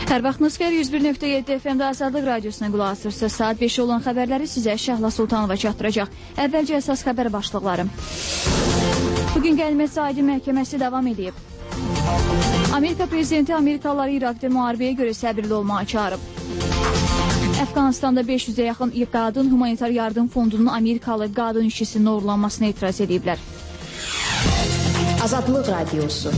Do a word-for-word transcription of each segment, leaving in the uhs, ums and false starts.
Hər vaxtınız xeyir, yüz bir nöqtə yeddi F M-də Azadlıq Radiosuna qulaq asırsınız. Saat beş olan xəbərləri sizə Şəhla Sultanova çatdıracaq. Əvvəlcə əsas xəbər başlıqları. Bugün Qənimət Saidi məhkəməsi davam edib. Amerika prezidenti Amerikalıları İraqda müharibəyə görə səbirli olmağa çağırıb. Əfqanistanda beş yüzə yaxın qadın humanitar yardım fondunun Amerikalı qadın işçisinin uğurlanmasına etiraz ediblər. Azadlıq Radiosu.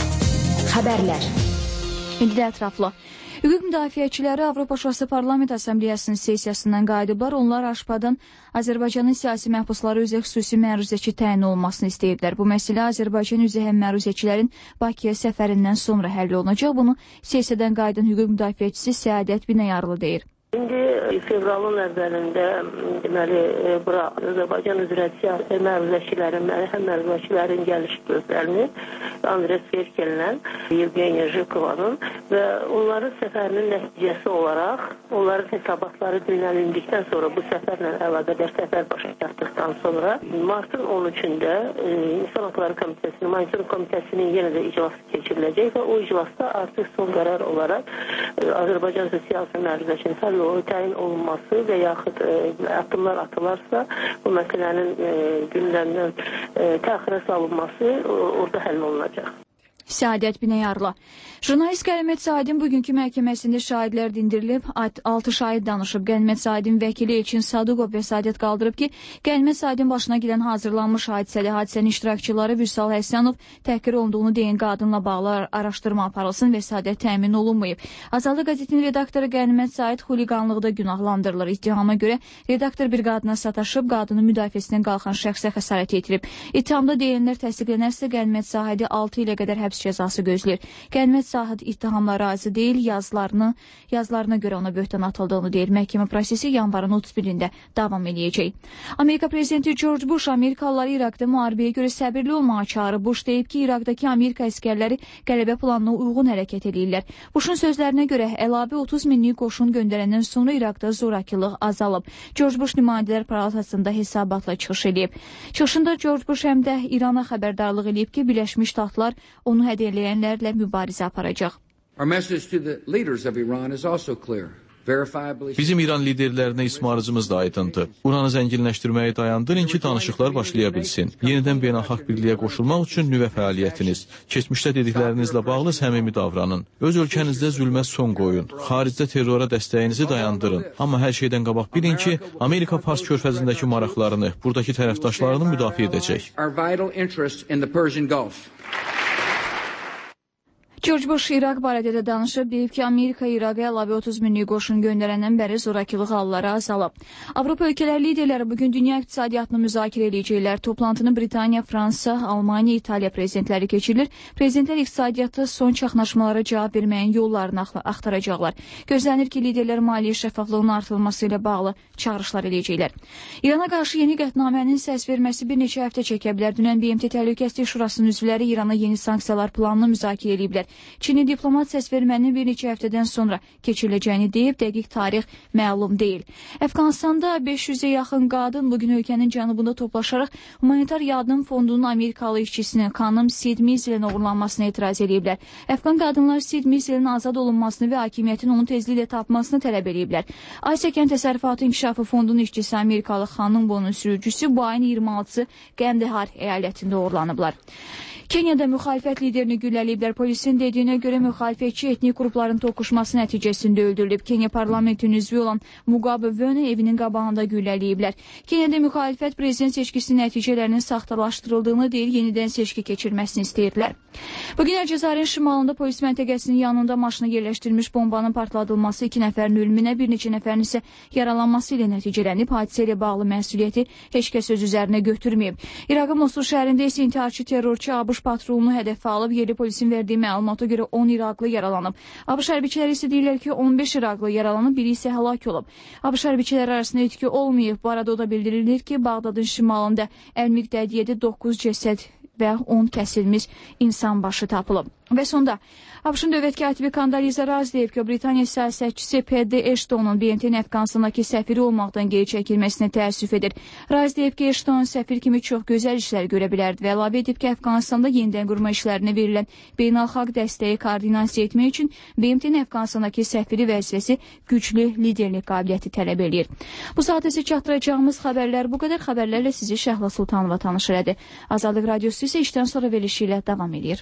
Xəbərlər. İndi də ətraflı. Hüquq müdafiəçiləri Avropa Şurası Parlament Assambleyasının sessiyasından qayıdıblar. Onlar Aşpadan Azərbaycanın siyasi məhbusları üzrə xüsusi məruzəçi təyin olunmasını istəyiblər. Bu məsələ Azərbaycan üzrə həm məruzəçilərin Bakıya səfərindən sonra həll olunacaq. Bunu sessiyadan qayıdan hüquq müdafiəçisi Səadət Binayarlı deyir. İndi fevralın əvvəlində deməli bura Azərbaycan üzrə siyasi məruzəçilərin, həm məruzəçilərin gəliş gözlərinir. Andres Ferkel'lə Yevgeniya Jikovanın və onların səfərinin nəticəsi olaraq onların hesabatları dinlənildikdən sonra bu səfərlə əlaqədar səfər başa çatdıqdan sonra martın on üçündə İnsan Haqları Komitəsinin, Monitoring Komitəsinin yenə də iclası keçiriləcək və o iclasda artıq son qərar olaraq Azərbaycan üzrə siyasi məruzəçinin təyin olunması və yaxud e, addımlar atılarsa bu məsələnin e, gündəmdən e, təxirə salınması orada həll olunacaq. Səadət Binayarlı. Jurnalist Qənimət Saidin bugünkü məhkəməsində şahidlər dindirilib. altı şahid danışıb. Qənimət Saidin vəkili Elçin Sadıqov vəsatət qaldırıb ki, Qənimət Saidin başına gələn hazırlanmış hadisəli hadisənin iştirakçıları Vüsal Həsənov təhqir olunduğunu deyən qadınla bağlı araşdırma aparılsın, vəsatət təmin olunmayıb. Azadlıq qəzetinin redaktoru Qənimət Said xuliqanlıqda günahlandırılır. İttihama görə redaktor bir qadına sataşıb, qadının müdafiəsindən qalxan şəxsə xəsarət yetirib. İttihamda deyilənlər təsdiqlənərsə Qənimət Saidi altı ilə qədər həbs cəzası gözləyir. Qənimət Said ittihamla razı deyil, yazılarını, yazılarına görə ona böhtan atıldığını deyir. Məhkəmə prosesi yanvarın otuz birində davam edəcək. Amerika prezidenti George Bush Amerikalıları İraqda müharibəyə görə səbirli olmağa çağırıb. Bush deyib ki, İraqdakı Amerika əskərləri qələbə planına uyğun hərəkət edirlər. Bushun sözlərinə görə əlavə otuz minlik qoşun göndərəndən sonra İraqda zorakılıq azalıb. George Bush nümayəndələr palatasında hesabatla çıxış edib. Çıxışında George Bush həm də İrana xəbərdarlıq edib ki, Birləşmiş Ştatlar onu hədiyələyənlərlə mübarizə aparacaq. Bizim İran liderlərinə ismarıcımız da aydındır. Uranı zənginləşdirməyi dayandırın ki, danışıqlar başlaya bilsin. Yenidən beynəlxalq birliyə qoşulmaq üçün nüvə fəaliyyətiniz, keçmişdə dediklərinizlə bağlı səmimi davranın. Öz ölkənizdə zülmə son qoyun. Xaricdə terrora dəstəyinizi dayandırın. Amma hər şeydən qabaq bilin ki, Amerika Fars körfəzindəki maraqlarını, buradakı tərəfdaşlarını müdafiə edəcək. George Bush İraq barədə də danışıb, deyib ki, Amerika İraqa əlavə otuz minlik qoşun göndərəndən bəri zorakılıq halları azalıb. Avropa ölkələri liderləri bugün dünya iqtisadiyyatını müzakirə edəcəklər. Toplantını Britaniya, Fransa, Almaniya, İtaliya prezidentləri keçirilir. Prezidentlər iqtisadiyyatı son çaxnaşmalara cavab verməyin yollarını axtaracaqlar. Gözlənir ki, liderlər maliyyə şəffaflığının artırılması ilə bağlı çağırışlar edəcəklər. İrana qarşı yeni qətnamənin səs verməsi bir neçə həftə çəkə bilər. Dünən B M T Təhlükəsizlik Şurasının üzvləri İrana yeni sanksiyalar planını müzakirə ediblər. Çinli diplomat səs vermənin bir neçə həftədən sonra keçiriləcəyini deyib, dəqiq tarix məlum deyil. Əfqanistanda beş yüzə yaxın qadın bugün ölkənin cənubunda toplaşaraq humanitar yardım fondunun Amerikalı işçisinin xanım Sid Mizelin uğurlanmasına etiraz ediblər. Əfqan qadınlar Sid Mizelin azad olunmasını və hakimiyyətin onun tezliklə tapmasını tələb ediblər. Asiya Kənd Təsərrüfatı İnkişafı Fondunun işçisi Amerikalı xanım Bonun sürücüsü bu ayın iyirmi altısı Qəndəhar əyalətində uğurlanıblar. Kenyada müxalifət liderini gülləliyiblər. Polisin dediyinə görə müxalifətçi etnik qrupların toqquşması nəticəsində öldürülüb. Kenya parlamentinin üzvü olan Mugabe Vöne evinin qabağında gülləliyiblər. Kenyada müxalifət prezident seçkisinin nəticələrinin saxtalaşdırıldığını deyil, yenidən seçki keçirməsini istəyirlər. Bugün Əlcəzairin şimalında polis məntəqəsinin yanında maşına yerləşdirilmiş bombanın partladılması iki nəfərin ölümünə, bir neçə nəfərin isə yaralanması ilə nəticələnib. Hadisə ilə bağlı məsuliyyəti heç kəs öz üzərinə götürməyib. İraqın Mosul şəhərində isə intiharçı terrorçu ABŞ patrolunu hədəfə alıb. Yerli polisin verdiyi məlumata görə on İraqlı yaralanıb. ABŞ hərbiçiləri isə deyirlər ki, on beş İraqlı yaralanıb, biri isə həlak olub. ABŞ hərbiçiləri arasında itki olmayıb. Bu arada o da bildirilir ki, Bağdadın şimalında əl miqdadı yedi doqquz cəsəd və on kəsilmiş insan başı tapılıb. Və sonda, ABŞ-ın dövlət katibi Kondoliza Raz deyib ki, Britaniya siyasətçisi Paddy Ashtonun B M T-nin Əfqanistandakı səfiri olmaqdan geri çəkilməsinə təəssüf edir. Raz deyib ki, Ashton səfir kimi çox gözəl işlər görə bilərdi və əlavə edib ki, Əfqanistanda yenidən qurma işlərinə verilən beynəlxalq dəstəyi koordinasiya etmək üçün B M T-nin Əfqanistandakı səfiri vəzifəsi güclü liderlik qabiliyyəti tələb eləyir. Bu saat isə çatdıracağımız xəbərlər bu qədər. Xəbərlərlə sizi Şəhla Sultanova tanış elədi. Azadlıq Radiosu isə işdən sonra verilişi ilə davam edir.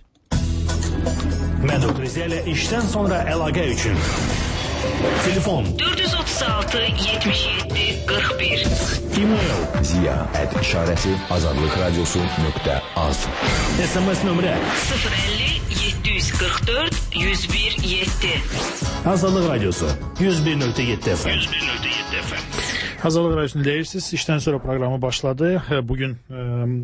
Mədud Rizələ işdən sonra əlaqə üçün telefon dörd yüz otuz altı yetmiş yeddi qırx bir, e-mail ziya at işarəsi azadlıq radiosu nöqtə az, S M S nömrə sıfır əlli yeddi yüz qırx dörd yüz bir yeddi. Azadlıq Radiosu yüz bir nöqtə yeddi F M. Azadlıq Radiosu'nu deyirsiniz. İşten sonra programı başladı. Bugün e,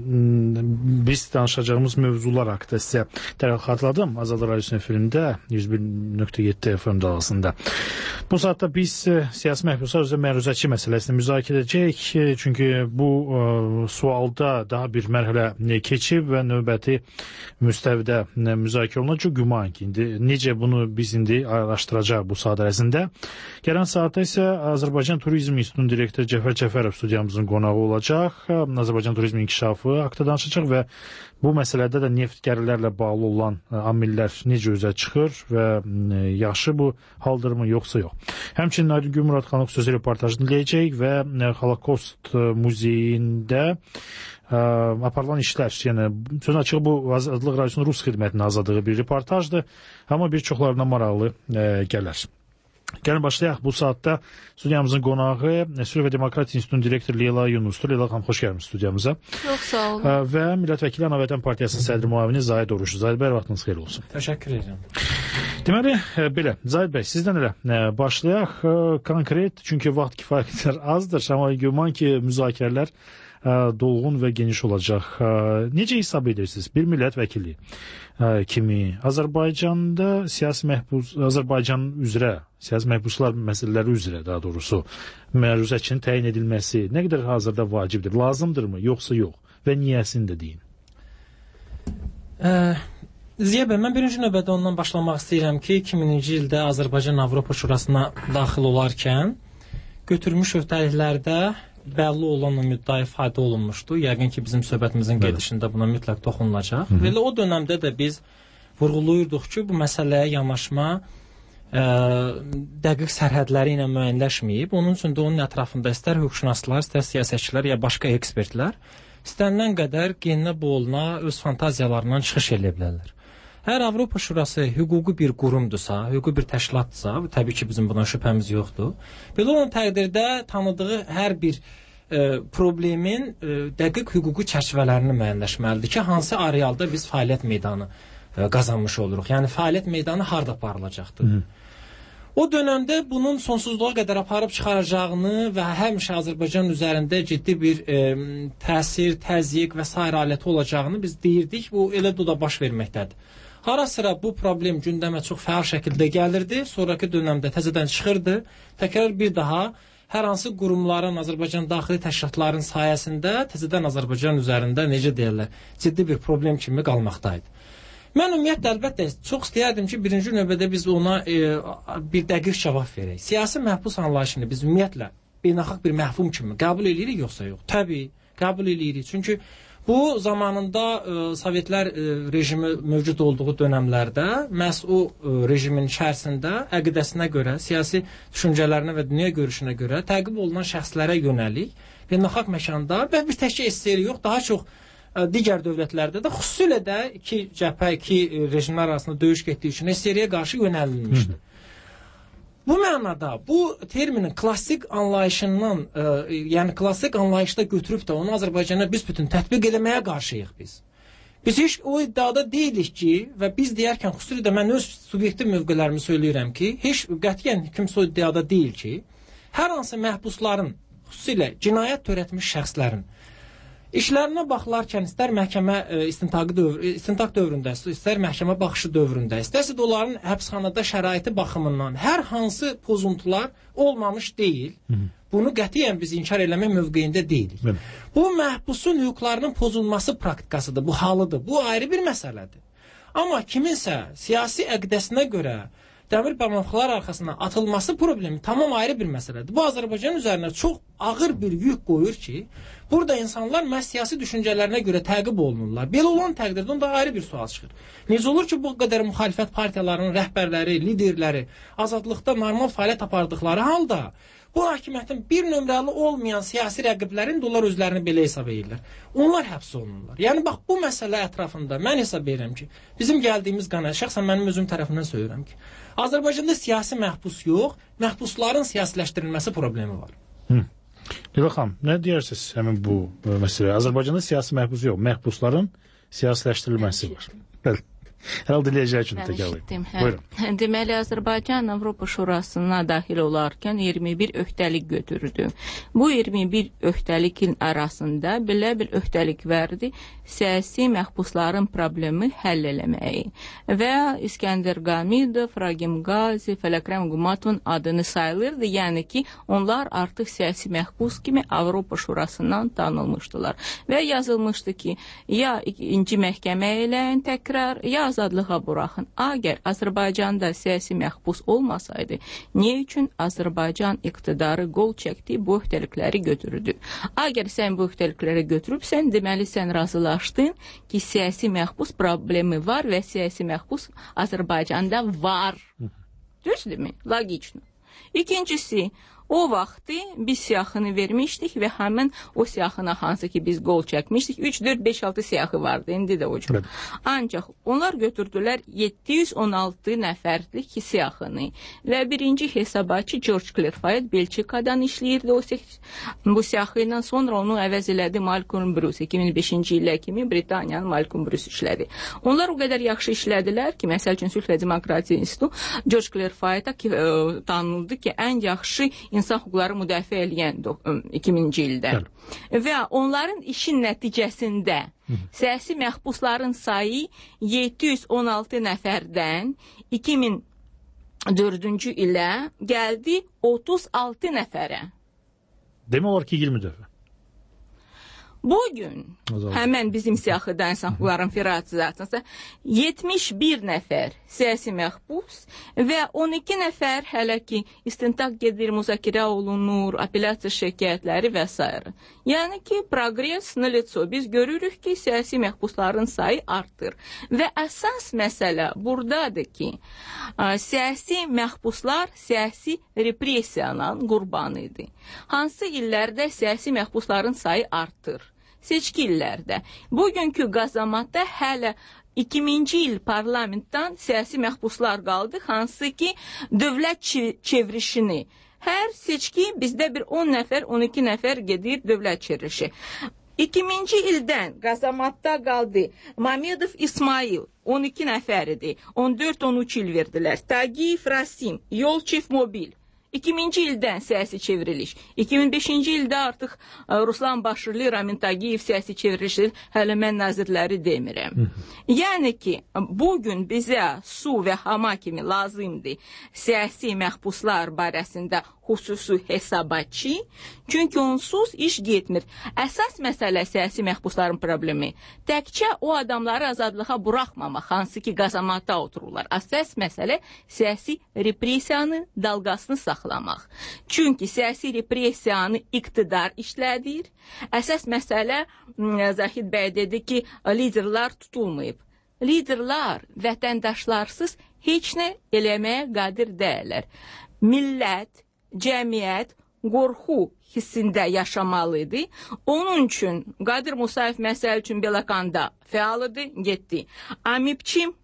biz danışacağımız mövzular hakkında size tekrar hatırladım. Azadlıq Radiosu'nun efirində yüz bir nöqtə yeddi F M dalgasında. Bu saatte biz e, siyasi məhbuslar üzrə məruzəçi məsələsini müzakirə edəcəyik. E, çünki bu e, sualda daha bir mərhələ keçib və növbəti müstəvidə e, müzakirə olunacaq. Güman ki, indi necə bunu biz indi araşdıracaq bu saat ərzində. Gələn saatda isə Azərbaycan Turizm İnstitutunun direktörü Cəfər Cəfərov studiyamızın qonağı olacaq. Azərbaycan turizm inkişafı haqqında danışacaq və bu məsələdə də neft gəlirlərlə bağlı olan amillər necə üzə çıxır və yaxşı bu haldırmı yoxsa yox. Həmçinin Aydın Gülmurad xanım xüsusi reportajını dinləyəcək və Holocaust muzeyində aparılan işlər, yəni sözün açığı bu Azadlıq Radiosunun Rus xidmətinin azladığı bir reportajdır, amma bir çoxlarına maraqlı e, gələr. Gəlin başlayaq. Bu saatda studiyamızın qonağı Suriya və Demokrat İnstitutunun direktoru Leyla Yunusdur. Leyla xanım, xoş gəlmişsiniz studiyamıza. Çox sağ olun. Və millət vəkili Ana Vətən Partiyasının sədri müavini Zahid Oruçlu. Zahid bəy, vaxtınız xeyir olsun. Təşəkkür edirəm. Deməli, belə, Zahid bəy, sizdən elə başlayaq. Konkret, çünki vaxt kifayət azdır, amma güman ki, müzakirələr dolğun və geniş olacaq. Necə hesab edirsiniz? Bir millət vəkili kimi Azərbaycanda siyasi məhbus, Azərbaycan üzrə, siyasi məhbuslar məsələləri üzrə daha doğrusu məruzəçinin təyin edilməsi nə qədər hazırda vacibdir? Lazımdırmı, yoxsa yox? Və niyəsini də deyin. Ziya bəy, mən birinci növbədə ondan başlamaq istəyirəm ki, iki minci ildə Azərbaycan Avropa Şurasına daxil olarkən götürmüş öhdəliklərdə bəlli olan müddəa ifadə olunmuşdu. Yəqin ki, bizim söhbətimizin gedişində buna mütləq toxunulacaq. Hı -hı. Və o dönəmdə də biz vurğulayırdıq ki, bu məsələyə yanaşma ə, dəqiq sərhədləri ilə müəyyənləşməyib. Onun üçün də onun ətrafında istər hüquqşünaslar, istər siyasətçilər ya başqa ekspertlər istənilən qədər geninə boğuluna, öz fantaziyalarından çıxış edə bilərlər. Əgər Avropa Şurası hüquqi bir qurumdursa, hüquqi bir təşkilatdırsa, təbii ki, bizim buna şübhəmiz yoxdur. Belə olan təqdirdə tanıdığı hər bir e, problemin e, dəqiq hüquqi çərçivələrini müəyyənləşməlidir ki, hansı arealda biz fəaliyyət meydanı e, qazanmış oluruq. Yəni, fəaliyyət meydanı harda aparılacaqdır. Hı. O dönəmdə bunun sonsuzluğa qədər aparıb çıxaracağını və həmişə Azərbaycan üzərində ciddi bir e, təsir, təzyiq və s. aləti olacağını biz deyirdik. Bu elə də baş verməkdədir. Ara sıra bu problem gündəmə çox fəal şəkildə gəlirdi, sonraki dönəmdə təzədən çıxırdı. Təkrar bir daha hər hansı qurumların, Azərbaycan daxili təşkilatların sayəsində təzədən Azərbaycan üzərində necə deyirlər, ciddi bir problem kimi qalmaqdaydı. Mən ümumiyyətlə əlbəttə çox istəyərdim ki, birinci növbədə biz ona e, bir dəqiq cavab verək. Siyasi məhbus anlayışını biz ümumiyyətlə beynəlxalq bir məhfum kimi qəbul edirik yoxsa yox? Təbii, qəbul edirik. Çünki bu zamanında e, Sovetlər e, rejimi mövcud olduğu dönəmlərdə məhz o e, rejimin içərisində əqidəsinə görə, siyasi düşüncələrinə və dünya görüşünə görə təqib olunan şəxslərə yönəlik beynəlxalq məkanda və bir təkcə S S R yox, daha çox e, digər dövlətlərdə də xüsusilə də iki cəbhə, iki e, rejimlər arasında döyüş getdiyi üçün S S R-yə qarşı yönəlilmişdi. Bu mənada bu terminin klassik anlayışından, e, yəni klassik anlayışda götürüb də onu Azərbaycana büsbütün tətbiq eləməyə qarşıyıq biz. Biz heç o iddiada deyilik ki, və biz deyərkən xüsusilə də mən öz subyektiv mövqelərimi söyləyirəm ki, heç qətiyyən kimsə o iddiada deyil ki, hər hansı məhbusların, xüsusilə cinayət törətmiş şəxslərin İşlərinə baxılarkən istər məhkəmə e, istintaqı dövr, istintaq dövründə, istər məhkəmə baxışı dövründə, istərsə də onların həbsxanada şəraiti baxımından hər hansı pozuntular olmamış deyil. Hı -hı. Bunu qətiyyən biz inkar eləmək mövqeyində deyilik. Hı. Bu məhbusun hüquqlarının pozulması praktikasıdır, bu halıdır. Bu ayrı bir məsələdir. Amma kiminsə siyasi əqdəsinə görə dəmir barmaqlar arxasına atılması problemi tamam ayrı bir məsələdir. Bu Azərbaycan üzərinə çox ağır bir yük qoyur ki, burada insanlar məhz siyasi düşüncələrinə görə təqib olunurlar. Belə olan təqdirdə onda ayrı bir sual çıxır. Necə olur ki, bu qədər müxalifət partiyalarının rəhbərləri, liderləri azadlıqda normal fəaliyyət apardıqları halda bu hakimiyyətin bir nömrəli olmayan siyasi rəqiblərin də onlar özlərini belə hesab edirlər. Onlar həbs olunurlar. Yəni bax bu məsələ ətrafında mən hesab edirəm ki, bizim gəldiyimiz qanəyə şəxsən mənim özüm tərəfindən söylürəm ki, Azərbaycanda siyasi məhbus yox, məhbusların siyasiləşdirilməsi problemi var. Hı. Leyla xanım, nə deyirsiniz həmin bu məsələyə? Azərbaycanda siyasi məhbus yox, məhbusların siyasiləşdirilməsi var. Bəli. Herhalde dinleyiciler için tekrarlayayım. Buyurun. Deməli, Azərbaycan Avropa Şurasına daxil olarkən iyirmi bir öhdəlik götürdü. Bu iyirmi bir öhdəlikin arasında belə bir öhdəlik verdi, siyasi məhbusların problemi həll eləməyi. Və İskəndər Gamidov, Ragim Qazi, Fələkrəm Qumatovun adını sayılırdı. Yəni ki, onlar artıq siyasi məhbus kimi Avropa Şurasından tanınmışdılar. Və yazılmışdı ki, ya ikinci məhkəmə eləyin təkrar, ya azadlığa buraxın. Əgər Azərbaycanda siyasi məhbus olmasaydı, niyə üçün Azərbaycan iqtidarı qol çəkdi, bu öhdəlikləri götürdü? Əgər sən bu öhdəlikləri götürübsən, deməli sən razılaşdın ki, siyasi məhbus problemi var və siyasi məhbus Azərbaycanda var. Düzdürmü? Logično. İkincisi, o vaxtı biz siyahını vermişdik və həmin o siyahına hansı ki biz qol çəkmişdik, üç, dörd, beş, altı siyahı vardı, indi də o cür. Evet. Ancaq onlar götürdülər yeddi yüz on altı nəfərlik siyahını və birinci hesabatçı George Clerfayet Belçikadan işləyirdi o bu siyahı ilə, sonra onu əvəz elədi Malcolm Bruce, iki min beşinci illə kimi Britaniyanın Malcolm Bruce işlədi. Onlar o qədər yaxşı işlədilər ki, məsəl üçün Sülh və Demokratiya İnstitutu George Clerfayet'a ki, ə, tanındı ki, ən yaxşı insan hüquqları müdafiə eləyən iki minci ildə. Evet. Və onların işin nəticəsində siyasi məhbusların sayı yeddi yüz on altı nəfərdən iki min dördüncü ilə gəldi otuz altı nəfərə. Demək olar ki, iyirmi dəfə. Bugün həmən bizim siyahıda insan hüquqların federasiyasında yetmiş bir nəfər siyasi məhbus və on iki nəfər hələ ki istintaq gedir, müzakirə olunur, apellyasiya şikayətləri və s. Yəni ki, progres nəlitso. Biz görürük ki, siyasi məhbusların sayı artır. Və əsas məsələ buradadır ki, siyasi məhbuslar siyasi repressiyanın qurbanıdır. Hansı illərdə siyasi məhbusların sayı artır? Seçki illərdə. Bugünkü qazamatda hələ iki minci il parlamentdən siyasi məhbuslar qaldı, hansı ki dövlət çevrişini. Hər seçki bizdə bir on nəfər, on iki nəfər gedir dövlət çevrişi. iki minci ildən qazamatda qaldı Mamedov İsmail, on iki nəfər idi, on dörd on üç il verdilər. Tagiyev Rasim, Yolçev Mobil. iki minci ildən siyasi çevriliş. iki min beşinci ildə artıq Ruslan Başırlı, Ramin Tagiyev siyasi çevrilişdir. Hələ mən nazirləri demirəm. Yəni ki, bugün bizə su və hama kimi lazımdır siyasi məhbuslar barəsində xüsusi hesabatçı. Çünki onsuz iş getmir. Əsas məsələ siyasi məhbusların problemi. Təkcə o adamları azadlığa buraxmamaq, hansı ki qazamatda otururlar. Əsas məsələ siyasi repressiyanı, dalgasını saxlamaq. Çünki siyasi repressiyanı iqtidar işlədir. Əsas məsələ Zahid bəy dedi ki, liderlər tutulmayıb. Liderlər vətəndaşlarsız heç nə eləməyə qadir deyilər. Millət, cəmiyyət qorxu hissində yaşamalıdır. Onun üçün Qadir Musayev məsəl üçün Belakanda fəalıdır, getdi. Amipçim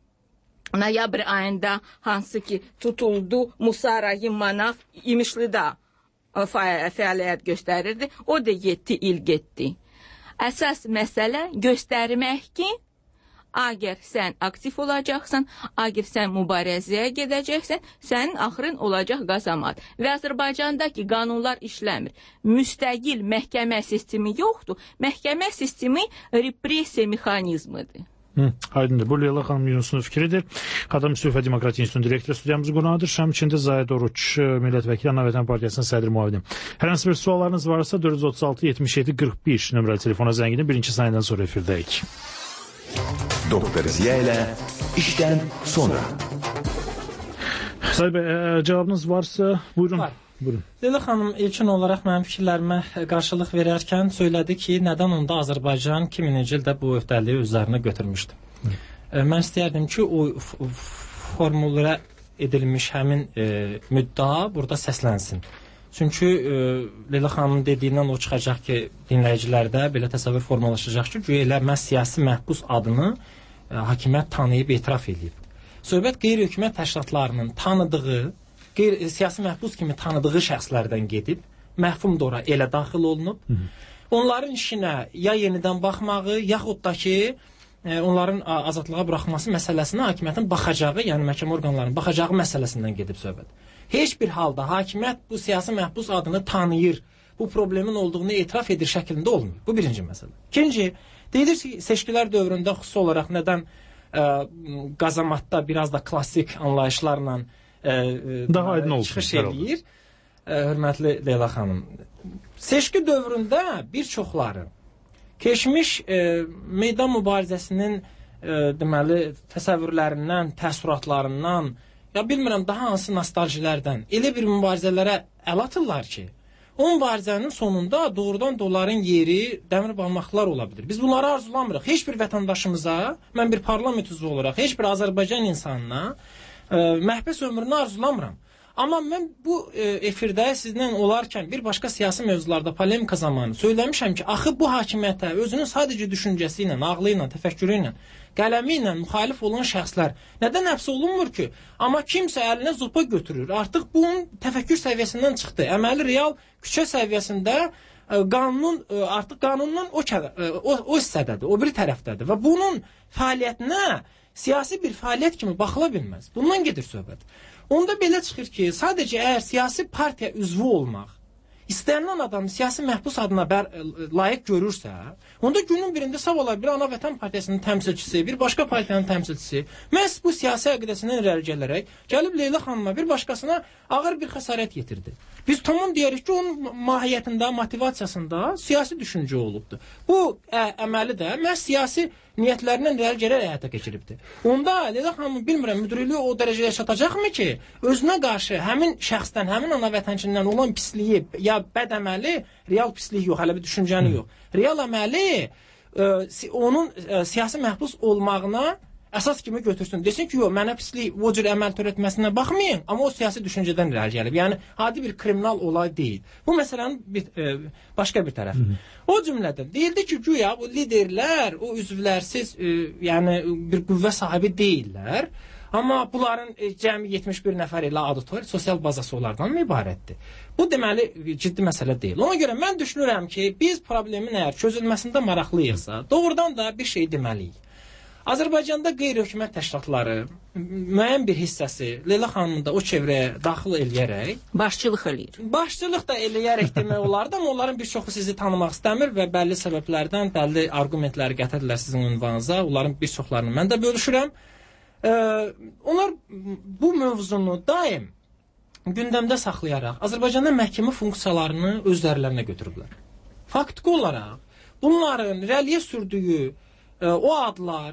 noyabr ayında hansı ki tutuldu, Musa Rahim Manav İmişlidə fəaliyyət göstərirdi. O da yeddi il getdi. Əsas məsələ göstərmək ki, əgər sən aktiv olacaqsan, əgər sən mübarizəyə gedəcəksən, sənin axırın olacaq qazamat. Və Azərbaycandakı qanunlar işləmir. Müstəqil məhkəmə sistemi yoxdur. Məhkəmə sistemi repressiya mexanizmidir. Hı, aydındır. Bu Leyla xanım Yunusun fikridir. Qadın Sülh və Demokratiya İnstitutunun direktoru studiyamızın qonağıdır. Şam içində Zahid Oruç, Millət Vəkili, Ana Vətən Partiyasının sədri müavini. Hər hansı bir suallarınız varsa dörd yüz otuz altı yetmiş yeddi qırx bir nömrəli telefona zəng edin. Birinci saniyədən sonra efirdəyik. Doktor Ziya ilə işdən sonra. Sayın bəy, cavabınız varsa buyurun. Var. Buyurun. Leyla xanım ilkin olaraq mənim fikirlərimə qarşılıq verərkən söylədi ki, nədən onda Azərbaycan iki minci ildə bu öhdəliyi özlərinə götürmüşdü. Hı. Mən istəyərdim ki, o formulara edilmiş həmin e, müddəa burada səslənsin. Çünki e, Leyla xanımın dediyindən o çıxacaq ki, dinləyicilərdə belə təsəvvür formalaşacaq ki, güya elə məhz siyasi məhbus adını e, hakimiyyət tanıyıb, etiraf edib. Söhbət qeyri-hökumət təşkilatlarının tanıdığı, qeyri siyasi məhbus kimi tanıdığı şəxslərdən gedib, məhfum da ora elə daxil olunub. Hı -hı. Onların işinə ya yenidən baxmağı, yaxud da ki, e, onların azadlığa buraxılması məsələsinə hakimiyyətin baxacağı, yəni məhkəmə orqanlarının baxacağı məsələsindən gedib söhbət. Heç bir halda hakimiyyət bu siyasi məhbus adını tanıyır, bu problemin olduğunu etiraf edir şəklində olmuyor. Bu birinci məsələ. İkinci, deyilir ki, seçkilər dövründə xüsusi olaraq nədən ə, qazamatda biraz da klassik anlayışlarla ə, daha aydın olsun, çıxış eləyir. Ə, hörmətli Leyla xanım, seçki dövründə bir çoxları keçmiş ə, meydan mübarizəsinin ə, deməli təsəvvürlərindən, təəssüratlarından, ya bilmirəm daha hansı nostaljilərdən elə bir mübarizələrə əl atırlar ki, o mübarizənin sonunda doğrudan onların yeri dəmir barmaqlar ola bilir. Biz bunları arzulamırıq. Heç bir vətəndaşımıza, mən bir parlament üzvü olaraq, heç bir Azərbaycan insanına ə, məhbəs ömrünü arzulamıram. Amma mən bu e, efirdə sizlə olarkən bir başqa siyasi mövzularda polemika zamanı söyləmişəm ki, axı bu hakimiyyətə özünün sadəcə düşüncəsi ilə, ağlı ilə, təfəkkürü ilə, qələmi ilə müxalif olan şəxslər nədən həbs olunmur ki? Amma kimsə əlinə zopa götürür. Artıq bunun təfəkkür səviyyəsindən çıxdı. Əməli real küçə səviyyəsində e, qanunun e, artıq qanundan o, e, o o hissədədir, o biri tərəfdədir və bunun fəaliyyətinə siyasi bir fəaliyyət kimi baxıla bilməz. Bundan gedir söhbət. Onda belə çıxır ki, sadəcə əgər siyasi partiya üzvü olmaq istənilən adamı siyasi məhbus adına bər, layiq görürsə, onda günün birində sağ olar bir Ana Vətən Partiyasının təmsilçisi, bir başqa partiyanın təmsilçisi məhz bu siyasi əqidəsindən irəli gələrək gəlib Leyla xanıma bir başqasına ağır bir xəsarət yetirdi. Biz tamam deyirik ki, onun mahiyyətində, motivasiyasında siyasi düşüncə olubdur. Bu ə, əməli də məhz siyasi niyyətlərindən irəli gələrək həyata keçiribdir. Onda Leyla xanımın bilmirəm müdürlüyü o dərəcəyə çatacaqmı ki, özünə qarşı həmin şəxsdən, həmin ana vətənçindən olan pisliyi ya bəd əməli, real pislik yox, hələ bir düşüncəni yox. Real əməli ə, onun ə, siyasi məhbus olmağına əsas kimi götürsün. Desin ki, yox, mənə pislik o cür əməl törətməsinə baxmayın, amma o siyasi düşüncədən irəli gəlib. Yəni, adi bir kriminal olay deyil. Bu məsələnin bir, e, başqa bir tərəfi. Hı -hı. O cümlədən deyildi ki, güya bu liderlər, o üzvlərsiz, e, yəni bir qüvvə sahibi deyillər. Amma bunların e, cəmi yetmiş bir nəfər ilə auditor, sosial bazası onlardan mı ibarətdir? Bu deməli ciddi məsələ deyil. Ona görə mən düşünürəm ki, biz problemin əgər çözülməsində maraqlıyıqsa, doğrudan da bir şey deməliyik. Azərbaycanda qeyri-hökumət təşkilatları müəyyən bir hissəsi Leyla xanımın da o çevrəyə daxil eləyərək başçılıq eləyir. Başçılıq da eləyərək demək olardı, amma onların bir çoxu sizi tanımaq istəmir və bəlli səbəblərdən bəlli arqumentləri gətirirlər sizin ünvanınıza. Onların bir çoxlarını mən də bölüşürəm. Ee, onlar bu mövzunu daim gündəmdə saxlayaraq Azərbaycanda məhkəmə funksiyalarını özlərinə götürüblər. Faktiki olaraq bunların rəliyə sürdüyü e, o adlar,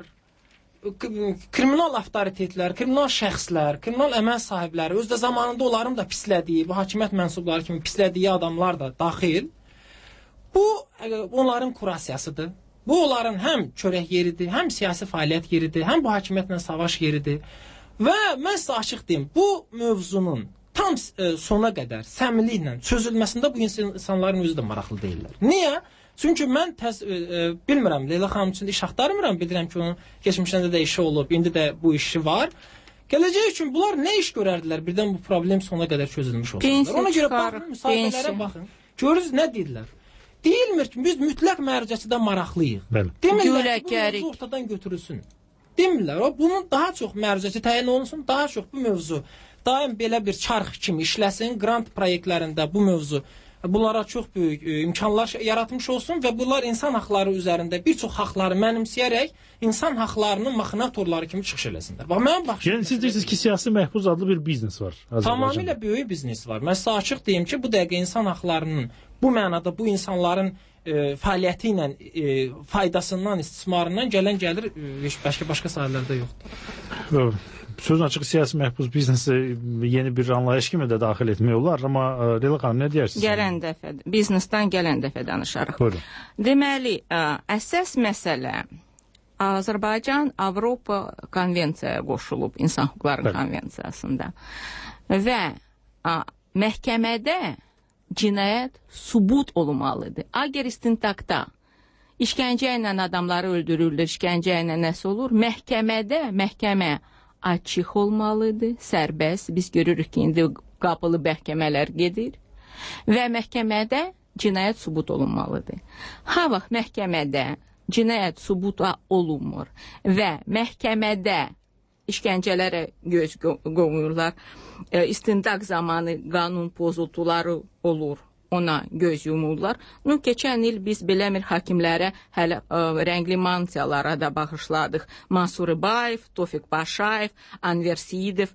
kriminal avtoritetlər, kriminal şəxslər, kriminal əməl sahibləri, özdə zamanında onların da pislədiyi, bu hakimiyyət mənsubları kimi pislədiyi adamlar da daxil. Bu onların kurasiyasıdır. Bu onların həm çörək yeridir, həm siyasi fəaliyyət yeridir, həm bu hakimiyyətlə savaş yeridir. Və mən sizə açıq deyim, bu mövzunun tam e, sona qədər səmimiliklə çözülməsində bu insanların özü də maraqlı deyirlər. Niyə? Çünki mən təz, e, e, bilmirəm, Leyla xanım üçün iş axtarmıram, bilirəm ki, onun keçmişdə də işi olub, indi də bu işi var. Gələcək üçün bunlar nə iş görərdilər birdən bu problem sona qədər çözülmüş olsunlar. Ona görə baxın, müsahibələrə baxın. Görürüz nə deyirlər? Deyilmir ki, biz mütləq mərcəsidə maraqlıyıq. Demirlər ki, bu mövzu ortadan götürülsün. Demirlər, o bunun daha çox mərcəsi təyin olunsun, daha çox bu mövzu daim belə bir çarx kimi işləsin, grant proyektlərində bu mövzu bunlara çox böyük e, imkanlar yaratmış olsun və bunlar insan haqları üzərində bir çox haqları mənimsəyərək insan haqlarının maxinatorları kimi çıxış eləsinlər. Bax, mənim baxışım... Yəni, siz deyirsiniz ki, siyasi məhbus adlı bir biznes var Azərbaycanda. Tamamilə böyük biznes var. Mən sizə açıq deyim ki, bu dəqiqə insan haqlarının bu mənada bu insanların e, fəaliyyəti ilə e, faydasından, istismarından gələn gəlir e, başqa başqa sahələrdə yoxdur. Sözün açıq siyasi məhbus biznesi yeni bir anlayış kimi də daxil etmək olar, amma Leyla xanım nə deyirsiniz? Gələn dəfə, biznesdən gələn dəfə danışarıq. Buyurun. Deməli, ə, əsas məsələ Azərbaycan Avropa konvensiyaya qoşulub, İnsan Hüquqları Konvensiyasında və ə, məhkəmədə cinayət sübut olmalıdır. Əgər istintaqda işgəncə ilə adamları öldürürlər, işgəncə ilə nəsə olur, məhkəmədə məhkəmə açıq olmalıdır, sərbəst. Biz görürük ki, indi qapılı məhkəmələr gedir və məhkəmədə cinayət sübut olunmalıdır. Ha vaxt məhkəmədə cinayət sübut olunmur və məhkəmədə işgəncələrə göz qoyurlar, istintaq zamanı qanun pozuntuları olur, ona göz yumurlar. Nu, keçən il biz biləmir hakimlərə hələ ə, rəngli mansiyalara da bağışladıq. Mansur Bayev, Tofiq Paşayev, Anver Sidiv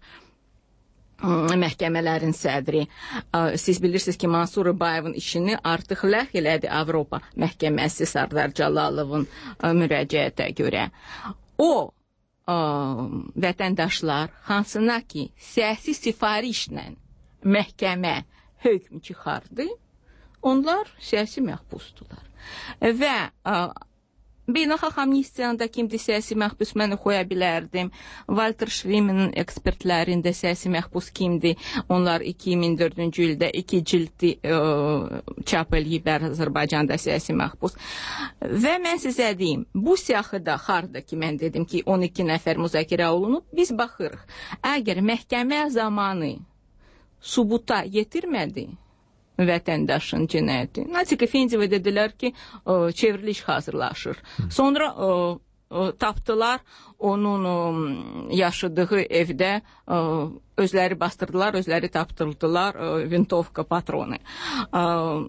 ə, məhkəmələrin sədri. Ə, siz bilirsiniz ki, Mansur Bayevin işini artıq ləğv elədi Avropa məhkəməsi Sardar Cəlalovun ə, müraciətə görə. O ə, vətəndaşlar hansına ki, siyasi sifarişlə məhkəmə hökm çıxardı, onlar siyasi məhbusdular. Və ə, beynəlxalq amnistiyanda kimdir siyasi məhbus, mən qoya bilərdim. Walter Schwimmenin ekspertlərində siyasi məhbus kimdir? Onlar iki min dördüncü ildə iki cildi ə, çap eləyiblər Azərbaycanda siyasi məhbus. Və mən sizə deyim, bu siyahıda harda ki, mən dedim ki, on iki nəfər müzakirə olunub, biz baxırıq. Əgər məhkəmə zamanı subuta yetirmədi vətəndaşın cinayəti. Natik Efendiyeva dedilər ki, ə, çevriliş hazırlaşır. Sonra ə, ə, tapdılar onun ə, yaşadığı evdə, ə, özləri bastırdılar, özləri tapdırdılar ə, vintovka patronu. Ə,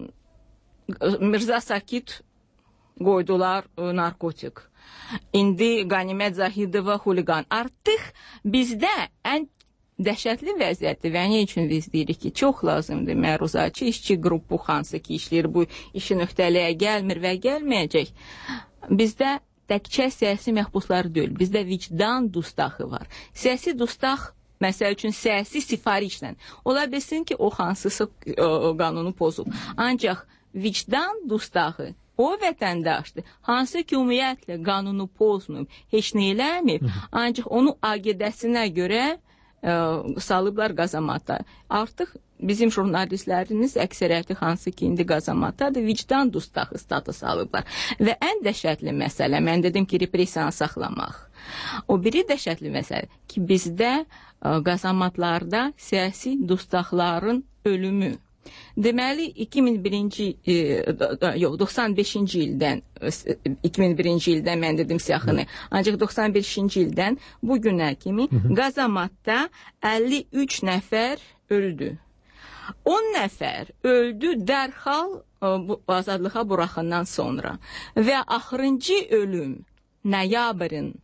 Mirza Sakit qoydular ə, narkotik. İndi Qanimət Zahidova xuliqan. Artıq bizdə ən dəhşətli vəziyyətdir və nə üçün biz deyirik ki, çox lazımdır məruzatçı işçi qrupu hansı ki işləyir, bu işin öhdəliyə gəlmir və gəlməyəcək. Bizdə təkcə siyasi məhbuslar deyil, bizdə vicdan dustaqı var. Siyasi dustaq, məsəl üçün siyasi sifarişlə, ola bilsin ki, o hansısı o, qanunu pozub. Ancaq vicdan dustağı o vətəndaşdır, hansı ki, ümumiyyətlə qanunu pozmayıb, heç nə eləməyib, ancaq onu agidəsinə görə Ə, salıblar qazamata. Artıq bizim jurnalistlərimiz əksəriyyəti hansı ki, indi qazamatadır, vicdan dustağı status alıblar. Və ən dəhşətli məsələ, mən dedim ki, repressiyanı saxlamaq. O biri dəhşətli məsələ ki, bizdə ə, qazamatlarda siyasi dustaqların ölümü. Deməli, iki min birinci, e, yox, doxsan beşinci ildən, iki min birinci ildən mən dedim siyahını, ancaq doxsan beşinci ildən bu günə kimi qazamatda əlli üç nəfər öldü. on nəfər öldü dərhal bu, azadlığa buraxandan sonra. Və axırıncı ölüm noyabrın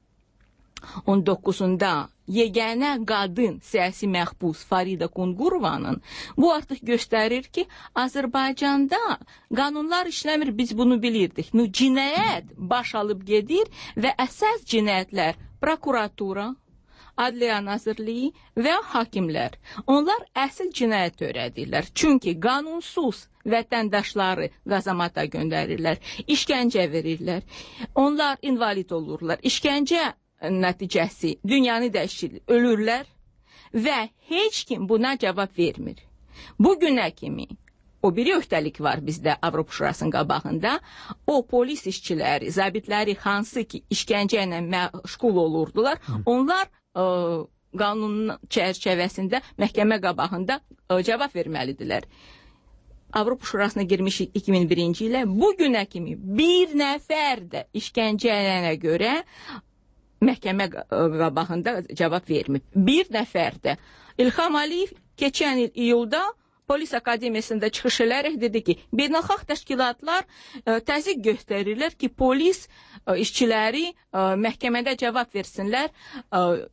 on doqquzunda yeganə qadın siyasi məhbus Farida Qungurovanın bu artıq göstərir ki, Azərbaycanda qanunlar işləmir, biz bunu bilirdik. Nu, cinayət baş alıb gedir və əsas cinayətlər prokuratura, Adliyə Nazirliyi və hakimlər. Onlar əsl cinayət törədirlər. Çünki qanunsuz vətəndaşları qazamata göndərirlər, işgəncə verirlər. Onlar invalid olurlar. İşgəncə nəticəsi dünyanı dəyişir, ölürlər və heç kim buna cavab vermir. Bu günə kimi o biri öhdəlik var bizdə Avropa Şurasının qabağında. O polis işçiləri, zabitləri hansı ki işgəncə ilə məşğul olurdular, onlar ə, qanunun çərçivəsində məhkəmə qabağında ə, cavab verməlidirlər. Avropa Şurasına girmişik iki min birinci ilə. Bu günə kimi bir nəfər də işgəncəyə görə məhkəmə qabağında cavab vermir. Bir nəfər də. İlham Əliyev keçən il iyulda Polis Akademiyasında çıxış edərək dedi ki, beynəlxalq təşkilatlar ə, təzyiq göstərirlər ki, polis ə, işçiləri ə, məhkəmədə cavab versinlər. Ə,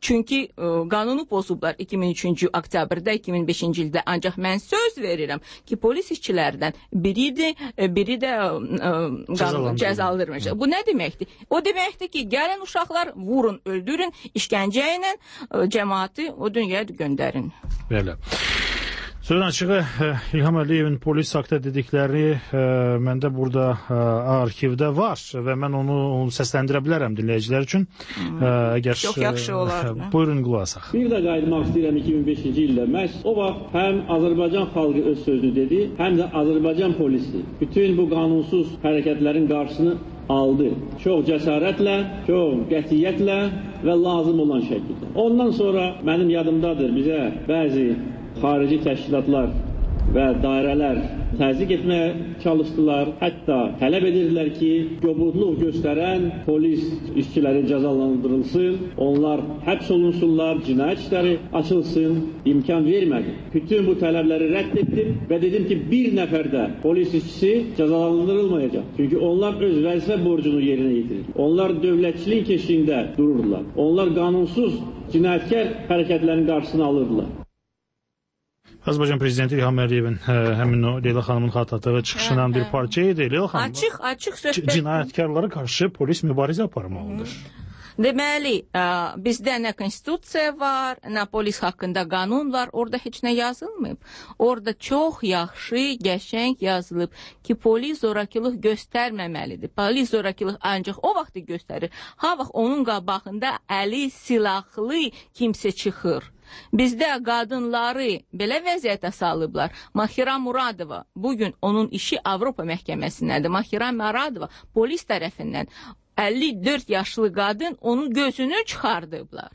Çünki ə, qanunu pozublar iki min üçüncü oktyabrda, iki min beşinci ildə. Ancaq mən söz verirəm ki, polis işçilərdən biridir, biri də ə, cəzalandırılmayacaq. Bu nə deməkdir? O deməkdir ki, gəlin uşaqlar, vurun, öldürün, işgəncə ilə ə, cəmaatı o dünyaya göndərin. Belə. Sözün açığı, İlham Əliyevin polis haqqında dedikləri e, məndə burada e, arxivdə var və mən onu, onu səsləndirə bilərəm dinləyicilər üçün. Hmm. E, əgər, Çox yaxşı olar. E, buyurun, qulaq asaq. Bir də qayıtmaq istəyirəm iki min beşinci ildə. Məhz o vaxt həm Azərbaycan xalqı öz sözünü dedi, həm də Azərbaycan polisi bütün bu qanunsuz hərəkətlərin qarşısını aldı. Çox cəsarətlə, çox qətiyyətlə və lazım olan şəkildə. Ondan sonra mənim yadımdadır bizə bəzi xarici təşkilatlar və dairələr təzyiq etməyə çalışdılar. Hətta tələb edirdilər ki, qobudluq göstərən polis işçiləri cəzalandırılsın, onlar həbs olunsunlar, cinayət işləri açılsın, imkan vermədi. Bütün bu tələbləri rədd etdim və dedim ki, bir nəfər də polis işçisi cəzalandırılmayacaq. Çünki onlar öz vəzifə borcunu yerinə yetirir. Onlar dövlətçilik keşiyində dururdular. Onlar qanunsuz cinayətkar hərəkətlərin qarşısını alırdılar. Azərbaycan Prezidenti İlham Əliyevin ə, həmin o Leyla xanımın xatırlatdığı çıxışından hə, bir parça idi. Leyla xanım, açıq, açıq söhbət. Cinayətkarlara qarşı polis mübarizə aparmalıdır. Deməli, ə, bizdə nə konstitusiya var, nə polis haqqında qanun var, orada heç nə yazılmayıb. Orada çox yaxşı, qəşəng yazılıb ki, polis zorakılıq göstərməməlidir. Polis zorakılıq ancaq o vaxt göstərir. Ha vaxt onun qabağında əli silahlı kimsə çıxır. Bizdə qadınları belə vəziyyətə salıblar. Mahira Muradova, bugün onun işi Avropa məhkəməsindədir. Mahira Muradova polis tərəfindən əlli dörd yaşlı qadın onun gözünü çıxardıblar.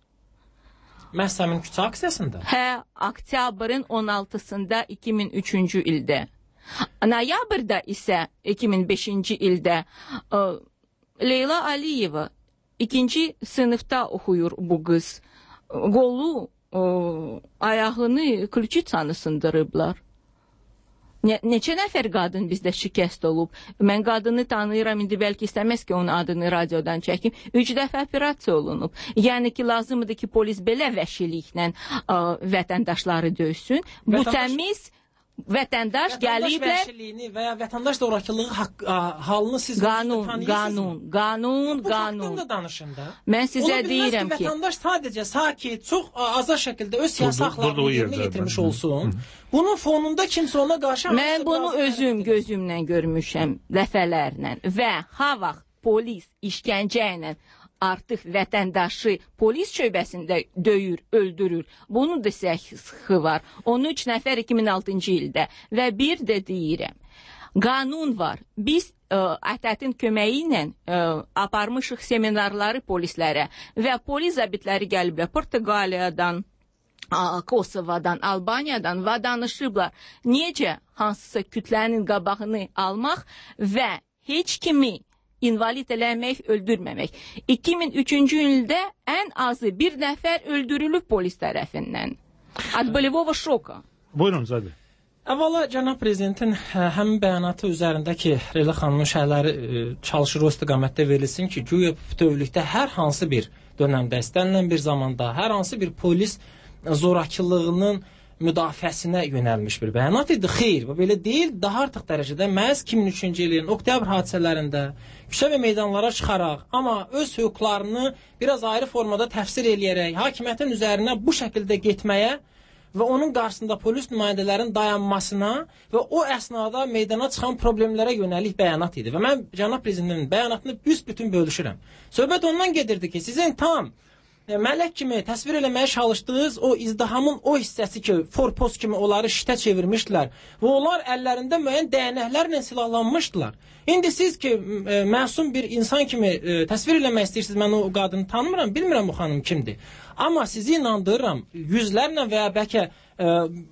Məhz həmin küçə aksiyasında? Hə, oktyabrın on altısında iki min üçüncü ildə. Noyabrda isə iki min beşinci ildə ə, Leyla Aliyeva ikinci sınıfda oxuyur bu qız. Qolu, o, ayağını klüçitsanı sındırıblar. Ne, neçə nəfər qadın bizdə şikəst olub. Mən qadını tanıyıram, indi bəlkə istəməz ki, onun adını radiodan çəkim. Üç dəfə operasiya olunub. Yəni ki, lazımdır ki, polis belə vəhşiliklə ə, vətəndaşları döysün. Bu Vətəndaş... təmiz vətəndaş gəliblər və ya vətəndaş zorakılığı halını siz qanun, qanun, qanun, bu qanun. Haqqında danışın da. Mən sizə deyirəm ki, vətəndaş sadəcə sakit, çox azad şəkildə öz siyasi haqlarını yerinə yetirmiş olsun. Bunun fonunda kimsə ona qarşı mən bunu özüm gözümlə görmüşəm dəfələrlə və ha vaxt polis işgəncə ilə artıq vətəndaşı polis şöbəsində döyür, öldürür. Bunun da səhvi var. on üç nəfər iki min altıncı ildə və bir də deyirəm. Qanun var. Biz ə, ətətin köməyi ilə ə, aparmışıq seminarları polislərə və polis zabitləri gəliblər Portuqaliyadan, Kosovadan, Albaniyadan və danışıblar. Necə hansısa kütlənin qabağını almaq və heç kimi invalid eləmək, öldürməmək. iki min üçüncü ildə ən azı bir nəfər öldürülüb polis tərəfindən. Od болевого şoka. Buyurun, Zadə. Əvvəla, cənab prezidentin həm bəyanatı üzərindəki Leyla xanımın şəhərləri çalışır o istiqamətdə verilsin ki, güya bütövlükdə hər hansı bir dönəmdə, istənilən bir zamanda, hər hansı bir polis zorakılığının müdafiəsinə yönəlmiş bir bəyanat idi. Xeyr, bu belə deyil. Daha artıq dərəcədə məhz iki min üçüncü ilin oktyabr hadisələrində küçə və meydanlara çıxaraq, amma öz hüquqlarını biraz ayrı formada təfsir eləyərək, hakimiyyətin üzərinə bu şəkildə getməyə və onun qarşısında polis nümayəndələrinin dayanmasına və o əsnada meydana çıxan problemlərə yönəlik bəyanat idi. Və mən cənab prezidentin bəyanatını büsbütün bölüşürəm. Söhbət ondan gedirdi ki, sizin tam mələk kimi təsvir eləməyə çalışdığınız o izdihamın o hissəsi ki, forpost kimi onları şitə çevirmişdilər və onlar əllərində müəyyən dəyənəklərlə silahlanmışdılar. İndi siz ki, e, məsum bir insan kimi e, təsvir eləmək istəyirsiniz, mən o qadını tanımıram, bilmirəm o xanım kimdir. Amma sizi inandırıram, yüzlərlə və ya bəlkə e,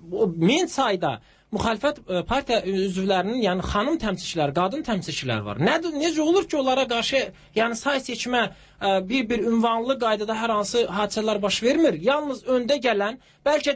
min sayda müxalifət partiya üzvlərinin, yəni xanım təmsilçilər, qadın təmsilçilər var. Nə, necə olur ki, onlara qarşı yəni say seçmə bir-bir ünvanlı qaydada hər hansı hadisələr baş vermir? Yalnız öndə gələn, bəlkə də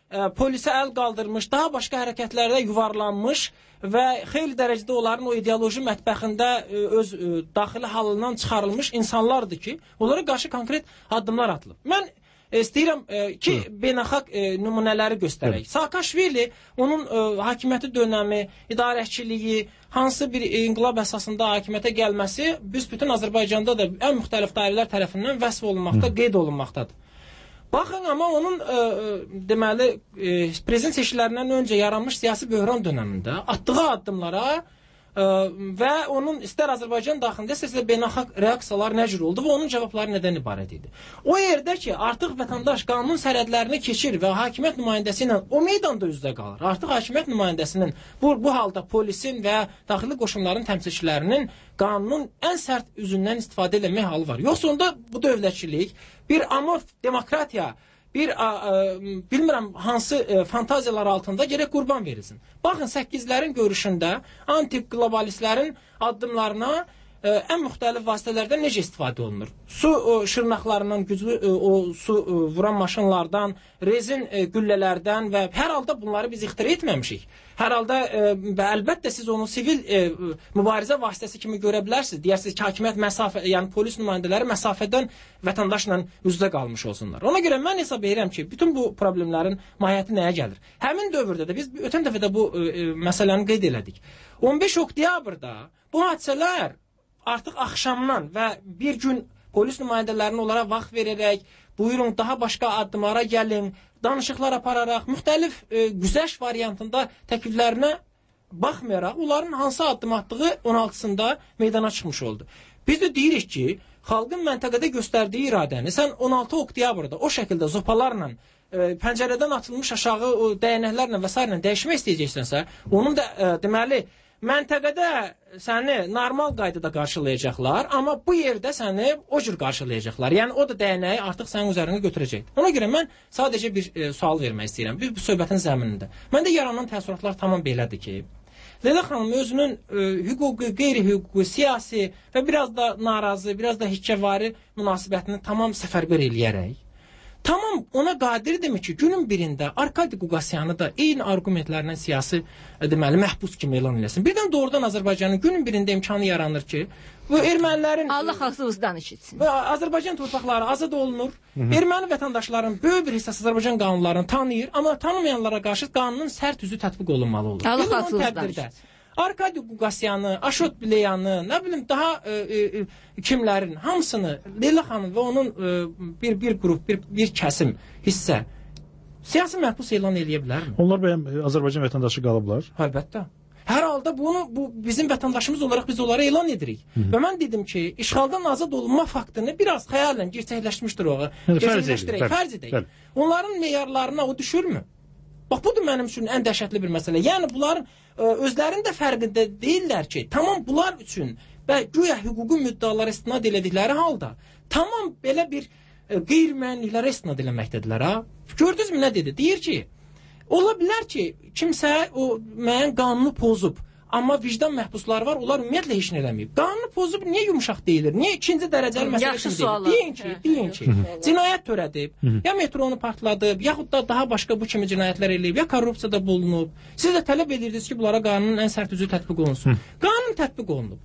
ə, polisə əl qaldırmış, daha başqa hərəkətlərdə yuvarlanmış və xeyli dərəcədə onların o ideoloji mətbəxində ə, öz ə, daxili halından çıxarılmış insanlardır ki, onlara qarşı konkret addımlar atılıb. Mən ə, istəyirəm ə, ki, beynəlxalq ə, nümunələri göstərək. Saakashvili, onun ə, hakimiyyəti dönəmi, idarəçiliyi, hansı bir inqilab əsasında hakimiyyətə gəlməsi biz bütün Azərbaycanda da ən müxtəlif dairələr tərəfindən vəsf olunmaqda, qeyd olunmaqdadır. Baxın, amma onun ə, deməli ə, prezident seçkilərindən öncə yaranmış siyasi böhran dönəmində atdığı addımlara ə, və onun istər Azərbaycan daxilində, istərsə beynəlxalq reaksiyalar nə cür oldu və onun cavabları nədən ibarət idi. O yerdə ki, artıq vətəndaş qanun sərhədlərini keçir və hakimiyyət nümayəndəsi ilə o meydanda üzdə qalır. Artıq hakimiyyət nümayəndəsinin bu, bu halda polisin və daxili qoşunların təmsilçilərinin qanunun ən sərt üzündən istifadə etmək halı var. Yoxsa onda bu dövlətçilik bir amorf demokratiya, bir a, a, bilmirəm hansı a, fantaziyalar altında gərək qurban verilsin. Baxın, səkkizlərin görüşündə anti-globalistlərin addımlarına ə, ən müxtəlif vasitələrdən necə istifadə olunur? Su ə, şırnaqlarından, güclü ə, o su ə, vuran maşınlardan, rezin ə, güllələrdən və hər halda bunları biz ixtira etməmişik. Hər halda ə, və əlbəttə siz onu sivil ə, mübarizə vasitəsi kimi görə bilərsiniz. Deyərsiniz ki, hakimiyyət məsafə, yəni polis nümayəndələri məsafədən vətəndaşla üzdə qalmış olsunlar. Ona görə mən hesab edirəm ki, bütün bu problemlərin mahiyyəti nəyə gəlir? Həmin dövrdə də biz ötən dəfə də bu ə, ə, məsələni qeyd elədik. on beş oktyabrda bu hadisələr artıq axşamdan və bir gün polis nümayəndələrini onlara vaxt verərək, buyurun daha başqa addımlara gəlin, danışıqlar apararaq, müxtəlif e, güzəşt variantında təkliflərinə baxmayaraq, onların hansı addım atdığı on altısında meydana çıxmış oldu. Biz də deyirik ki, xalqın məntəqədə göstərdiyi iradəni sən on altı oktyabrda o şəkildə zopalarla, e, pəncərədən atılmış aşağı o dəyənəklərlə və s. dəyişmək istəyəcəksənsə, onun da e, deməli, məntəqədə səni normal qaydada qarşılayacaqlar, amma bu yerdə səni o cür qarşılayacaqlar. Yəni o da dəyənəyi artıq sənin üzərində götürəcək. Ona görə mən sadəcə bir e, sual vermək istəyirəm. Bir bu söhbətin zəminində. Məndə yaranan təəssüratlar tamam belədir ki, Leyla xanım özünün e, hüquqi, qeyri-hüquqi, siyasi və biraz da narazı, biraz da hikkəvari münasibətini tamam səfərbər eləyərək, tamam ona qadirdirmi ki, günün birində Arkadi Quqasyanı da eyni argumentlərlə siyasi deməli məhbus kimi elan eləsin. Birdən doğrudan Azərbaycanın günün birində imkanı yaranır ki, bu ermənilərin Allah xalqımızdan eşitsin. Azərbaycan torpaqları azad olunur. Hı -hı. Erməni vətəndaşların böyük bir hissəsi Azərbaycan qanunlarını tanıyır, amma tanımayanlara qarşı qanunun sərt üzü tətbiq olunmalı olur. Allah xalqımızdan eşitsin. Arkadi Quqasyanı, Aşot Bileyanı, nə bilim daha e, e, kimlərin hamısını Leyla xanım və onun e, bir bir qrup, bir bir kəsim hissə siyasi məhbus elan eləyə bilərmi? Onlar bəyəm Azərbaycan vətəndaşı qalıblar? Əlbəttə. Hər halda bunu bu bizim vətəndaşımız olaraq biz onlara elan edirik. Hı -hı. Və mən dedim ki, işğaldan azad olunma faktını biraz xəyalən gerçəkləşmişdir o. Gerçəkləşdirək, fərz edək. Onların meyarlarına o düşürmü? Bax, bu da mənim üçün ən dəhşətli bir məsələ. Yəni, bunların ə, özlərinin də fərqində deyirlər ki, tamam bunlar üçün və güya hüquqi müddəalara istinad elədikləri halda, tamam belə bir ə, qeyri-müəyyənliklərə istinad eləməkdədirlər, ha? Gördünüzmü nə dedi? Deyir ki, ola bilər ki, kimsə o müəyyən qanunu pozub, amma vicdan məhbusları var, onlar ümumiyyətlə heç nə eləməyib. Qanunu pozub niyə yumuşaq deyilir? Niyə ikinci dərəcəli məsələ kimi deyilir? Deyin ki, deyin ki, cinayət törədib, ya metronu partladıb, yaxud da daha başqa bu kimi cinayətlər eləyib, ya korrupsiyada bulunub. Siz də tələb edirdiniz ki, bunlara qanunun ən sərt üzü tətbiq olunsun. Qanun tətbiq olunub.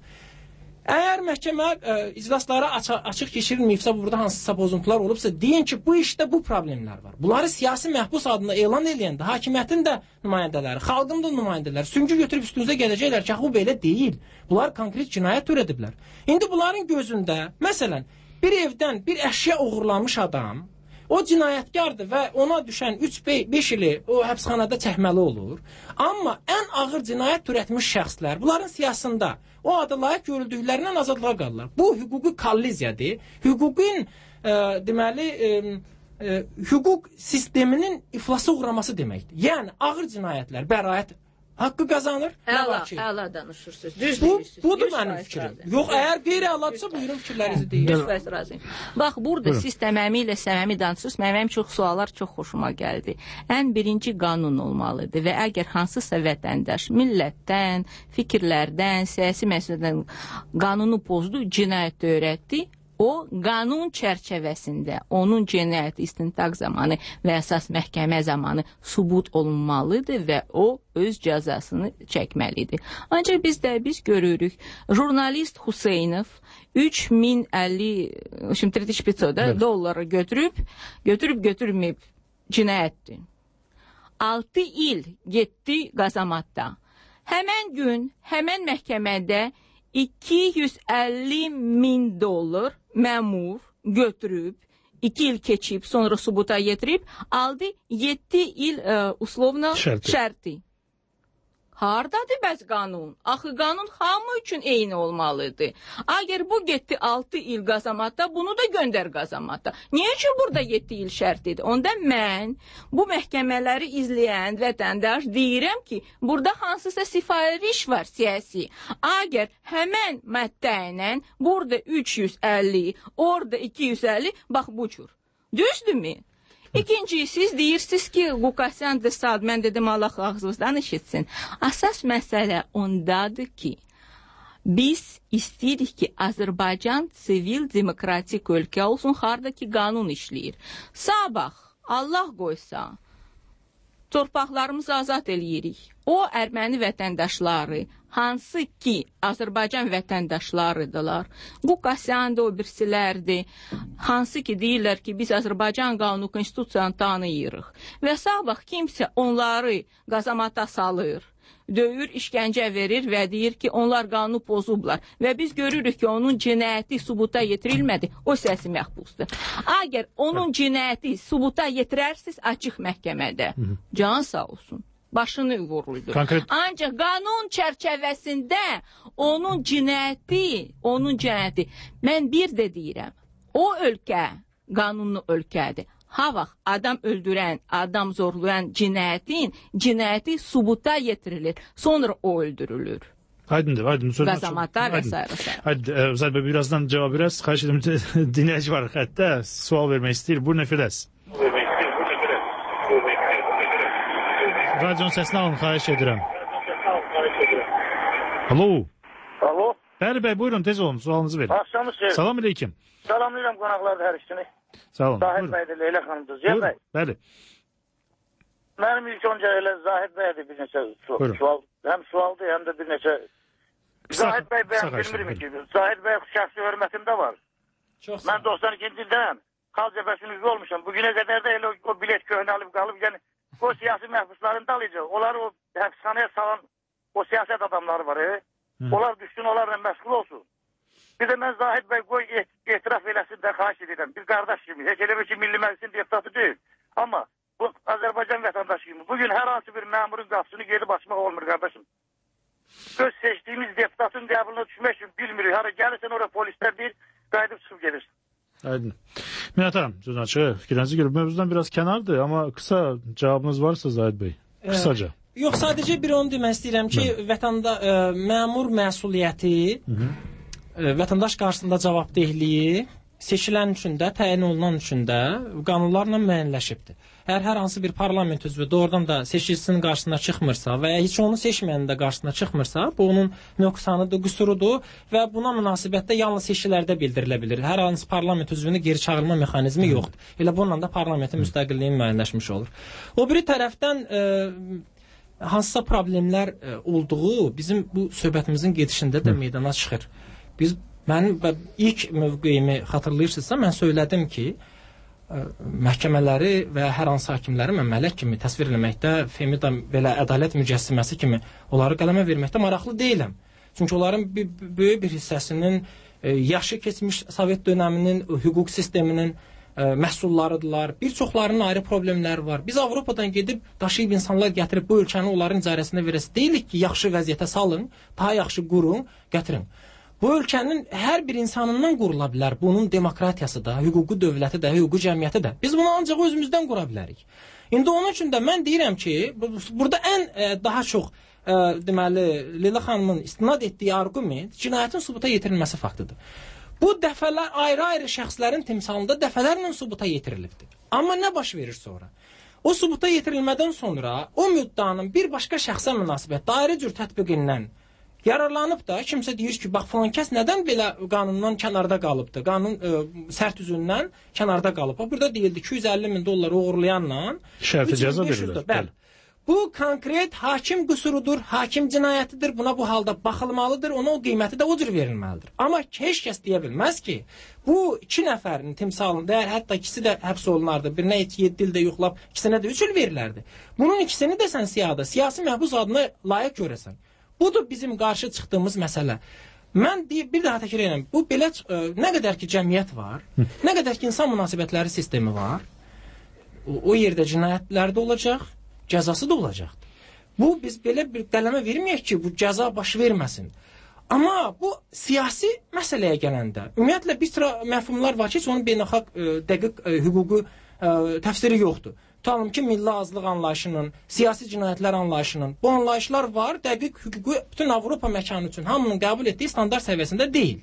Əgər məhkəmə ə, iclaslara açıq, açıq keçirilməyibsə, burada hansısa pozuntular olubsa, deyin ki, bu işdə bu problemlər var. Bunları siyasi məhbus adına elan eləyəndə hakimiyyətin də nümayəndələri, xalqın da nümayəndələri süngü götürüb üstünüzə gələcəklər ki, bu belə deyil. Bunlar konkret cinayət törədiblər. İndi bunların gözündə, məsələn, bir evdən bir əşya oğurlamış adam, o cinayətkardır və ona düşən üç beş ili o həbsxanada çəkməli olur. Amma ən ağır cinayət törətmiş şəxslər bunların siyasında o adı layiq görüldüklərindən azadlığa qalırlar. Bu hüquqi kolliziyadır. Hüquqin e, deməli e, e, hüquq sisteminin iflasa uğraması deməkdir. Yəni ağır cinayətlər bəraət haqqı qazanır. Əla, əla danışırsınız. Düz bu, deyirsiniz. Budur mənim fikrim. Yox, əgər qeyri-əladırsa buyurun fikirlərinizi deyin. yüz faiz razıyım. Bax, burada buyurun. Siz təməmilə səmimi danışırsınız. Mənim çox suallar çox xoşuma gəldi. Ən birinci qanun olmalıdır və əgər hansısa vətəndaş millətdən, fikirlərdən, siyasi məsələdən qanunu pozdu, cinayət törətdi, O, qanun çərçivəsində onun cinayət istintaq zamanı və əsas məhkəmə zamanı sübut olunmalıdır və o öz cəzasını çəkməlidir. Ancaq biz də biz görürük, jurnalist Hüseynov üç min əlli dolları götürüb, götürüb götürməyib cinayətdir. altı il getdi qazamatda. Həmən gün, həmən məhkəmədə iki yüz əlli min dollar məmur götürüb, iki il keçib, sonra subuta yetirib, aldı yeddi il ə, uslovna şərti. şərti. Hardadır bəs qanun? Axı qanun hamı üçün eyni olmalıdır. Əgər bu getdi altı il qazamatda, bunu da göndər qazamatda. Niyə ki burada yeddi il şərtidir? Onda mən bu məhkəmələri izləyən vətəndaş deyirəm ki, burada hansısa sifariş var siyasi. Əgər həmən maddə ilə burada üç yüz əlli, orada iki yüz əlli, bax bu cür. Düzdürmü? İkinci, siz deyirsiniz ki, Qukasyan da sad, mən dedim Allah ağzınızdan işitsin. Əsas məsələ ondadır ki, biz istəyirik ki, Azərbaycan sivil demokratik ölkə olsun, hardakı qanun işləyir. Sabah, Allah qoysa, torpaqlarımızı azad eləyirik. O erməni vətəndaşları, hansı ki Azərbaycan vətəndaşlarıdırlar, Qukasyan da o birisilərdir, hansı ki deyirlər ki biz Azərbaycan qanunu konstitusiyanı tanıyırıq və sabah kimsə onları qazamata salır, döyür, işgəncə verir və deyir ki onlar qanunu pozublar və biz görürük ki onun cinayəti sübuta yetirilmədi, o səsi məhbusdur. Əgər onun cinayəti sübuta yetirərsiz açıq məhkəmədə, can sağ olsun, başını vuruldu. Konkret... Ancaq qanun çərçivəsində onun cinayəti, onun cinayəti, mən bir də deyirəm, o ölkə qanunlu ölkədir. Ha vaxt adam öldürən, adam zorlayan cinayətin, cinayəti sübuta yetirilir, sonra o öldürülür. Aydındır, aydındır. Qazamatlar və s. Aydın, Uzay Bey, birazdan cevap biraz. Xahiş edim, dinləyici var hətta sual vermək istəyir. Buyurun, Firdəs. Radyon səsini alın, xahiş edirəm. Alo. Alo. Bəli bəy, buyurun, tez olun, sualınızı verin. Axşamınız xeyir. Salam aleyküm. Salamlayıram qonaqları hər ikisini. Sağ olun. Zahid bəydir, Leyla xanımdır. Ziya bəy. Bəli. Mənim ilk önce elə Zahid bəydir bir neçə sual. Həm sualdır, həm də bir neçə... Zahid bəy bəyəm bilmirim ki, Zahid bəy şəxsi hörmətim də var. Mən doxsan ikinci ildəyəm. Xal cəbəsinin üzvü olmuşam. Bugünə qədər də elə o bilet köhnə alıb qalıb, yəni o siyasi məhbusların dalıcı. Onlar o həbsxanaya salan o siyasət adamları var. E? Onlar düşsün, onlarla məşğul olsun. Bir də mən Zahid bəy qoy etiraf eləsin də xahiş edirəm. Bir qardaş kimi. Heç elə bir ki, Milli Məclisin deputatı deyil. Amma bu Azərbaycan vətəndaşı kimi. Bugün hər hansı bir məmurun qapısını gedib açmaq olmur qardaşım. Öz seçdiyimiz deputatın qəbuluna düşmək üçün bilmirik. Hara gəlirsən oraya polislər deyir, qayıdıb çıxıb gelirsin. Aydın. Minət Hanım, sözün açığı, fikrinizi görüb mövzudan biraz kənardır, amma kısa cavabınız varsa Zahid Bey, kısaca. Ee, yox, sadəcə bir onu demək istəyirəm ki, vətanda, ə, məmur məsuliyyəti, ə, vətəndaş qarşısında cavabdehliyi seçilən üçün də, təyin olunan üçün də qanunlarla müəyyənləşibdir. Əgər hər hansı bir parlament üzvü doğrudan da seçicisinin qarşısına çıxmırsa və ya heç onu seçməyənin də qarşısına çıxmırsa, bu onun nöqsanıdır, qüsurudur və buna münasibətdə yalnız seçkilərdə bildirilə bilir. Hər hansı parlament üzvünü geri çağırma mexanizmi yoxdur. Elə bununla da parlamentin müstəqilliyi müəyyənləşmiş olur. O biri tərəfdən ə, hansısa problemlər ə, olduğu bizim bu söhbətimizin gedişində də meydana çıxır. Biz Mənim ilk mövqeyimi xatırlayırsınızsa, mən söylədim ki, ə, məhkəmələri və hər hansı hakimləri mən mələk kimi təsvir eləməkdə, FEMİDA belə ədalət mücəssiməsi kimi onları qələmə verməkdə maraqlı deyiləm. Çünki onların bir, böyük bir hissəsinin ə, yaşı keçmiş Sovet dönəminin hüquq sisteminin ə, məhsullarıdırlar. Bir çoxlarının ayrı problemləri var. Biz Avropadan gedib daşıyıb insanlar gətirib bu ölkəni onların icarəsinə verəsi deyilik ki, yaxşı vəziyyətə salın, daha yaxşı qurun, gətirin. Bu ölkənin hər bir insanından qurula bilər. Bunun demokratiyası da, hüquqi dövləti də, hüquqi cəmiyyəti də. Biz bunu ancaq özümüzdən qura bilərik. İndi onun üçün də mən deyirəm ki, burada ən e, daha çox e, deməli, Leyla xanımın istinad etdiyi arqument cinayətin sübuta yetirilməsi faktıdır. Bu dəfələr ayrı-ayrı şəxslərin timsalında dəfələrlə sübuta yetirilibdir. Amma nə baş verir sonra? O sübuta yetirilmədən sonra o müddanın bir başqa şəxsə münasibət dairə cür tətbiqindən yararlanıb da kimsə deyir ki, bax falan kəs nədən belə qanundan kənarda qalıbdı? Qanun ə, sərt üzündən kənarda qalıb. Burada deyildi iki yüz əlli min dollar uğurlayanla şərti cəza verilir. Bəli. Bu konkret hakim qüsurudur, hakim cinayətidir. Buna bu halda baxılmalıdır, ona o qiyməti də o cür verilməlidir. Amma heç kəs deyə bilməz ki, bu iki nəfərin timsalında, hətta ikisi də həbs olunardı, birinə yeddi ildə yoxlab, ikisinə də üç il verilərdi. Bunun ikisini də sən siyahıda, siyasi məhbus adına layiq görəsən. Budur bizim qarşı çıxdığımız məsələ. Mən deyib, bir daha təkrar edirəm, bu belə ə, nə qədər ki cəmiyyət var, nə qədər ki insan münasibətləri sistemi var, o, o yerdə cinayətlər də olacaq, cəzası da olacaqdır. Bu, biz belə bir qələmə verməyək ki, bu cəza baş verməsin. Amma bu siyasi məsələyə gələndə, ümumiyyətlə bir sıra məfhumlar var ki, heç onun beynəlxalq ə, dəqiq ə, hüquqi ə, təfsiri yoxdur. Tutalım ki, milli azlıq anlayışının, siyasi cinayətlər anlayışının, bu anlayışlar var, dəqiq hüquqi bütün Avropa məkanı üçün hamının qəbul etdiyi standart səviyyəsində deyil.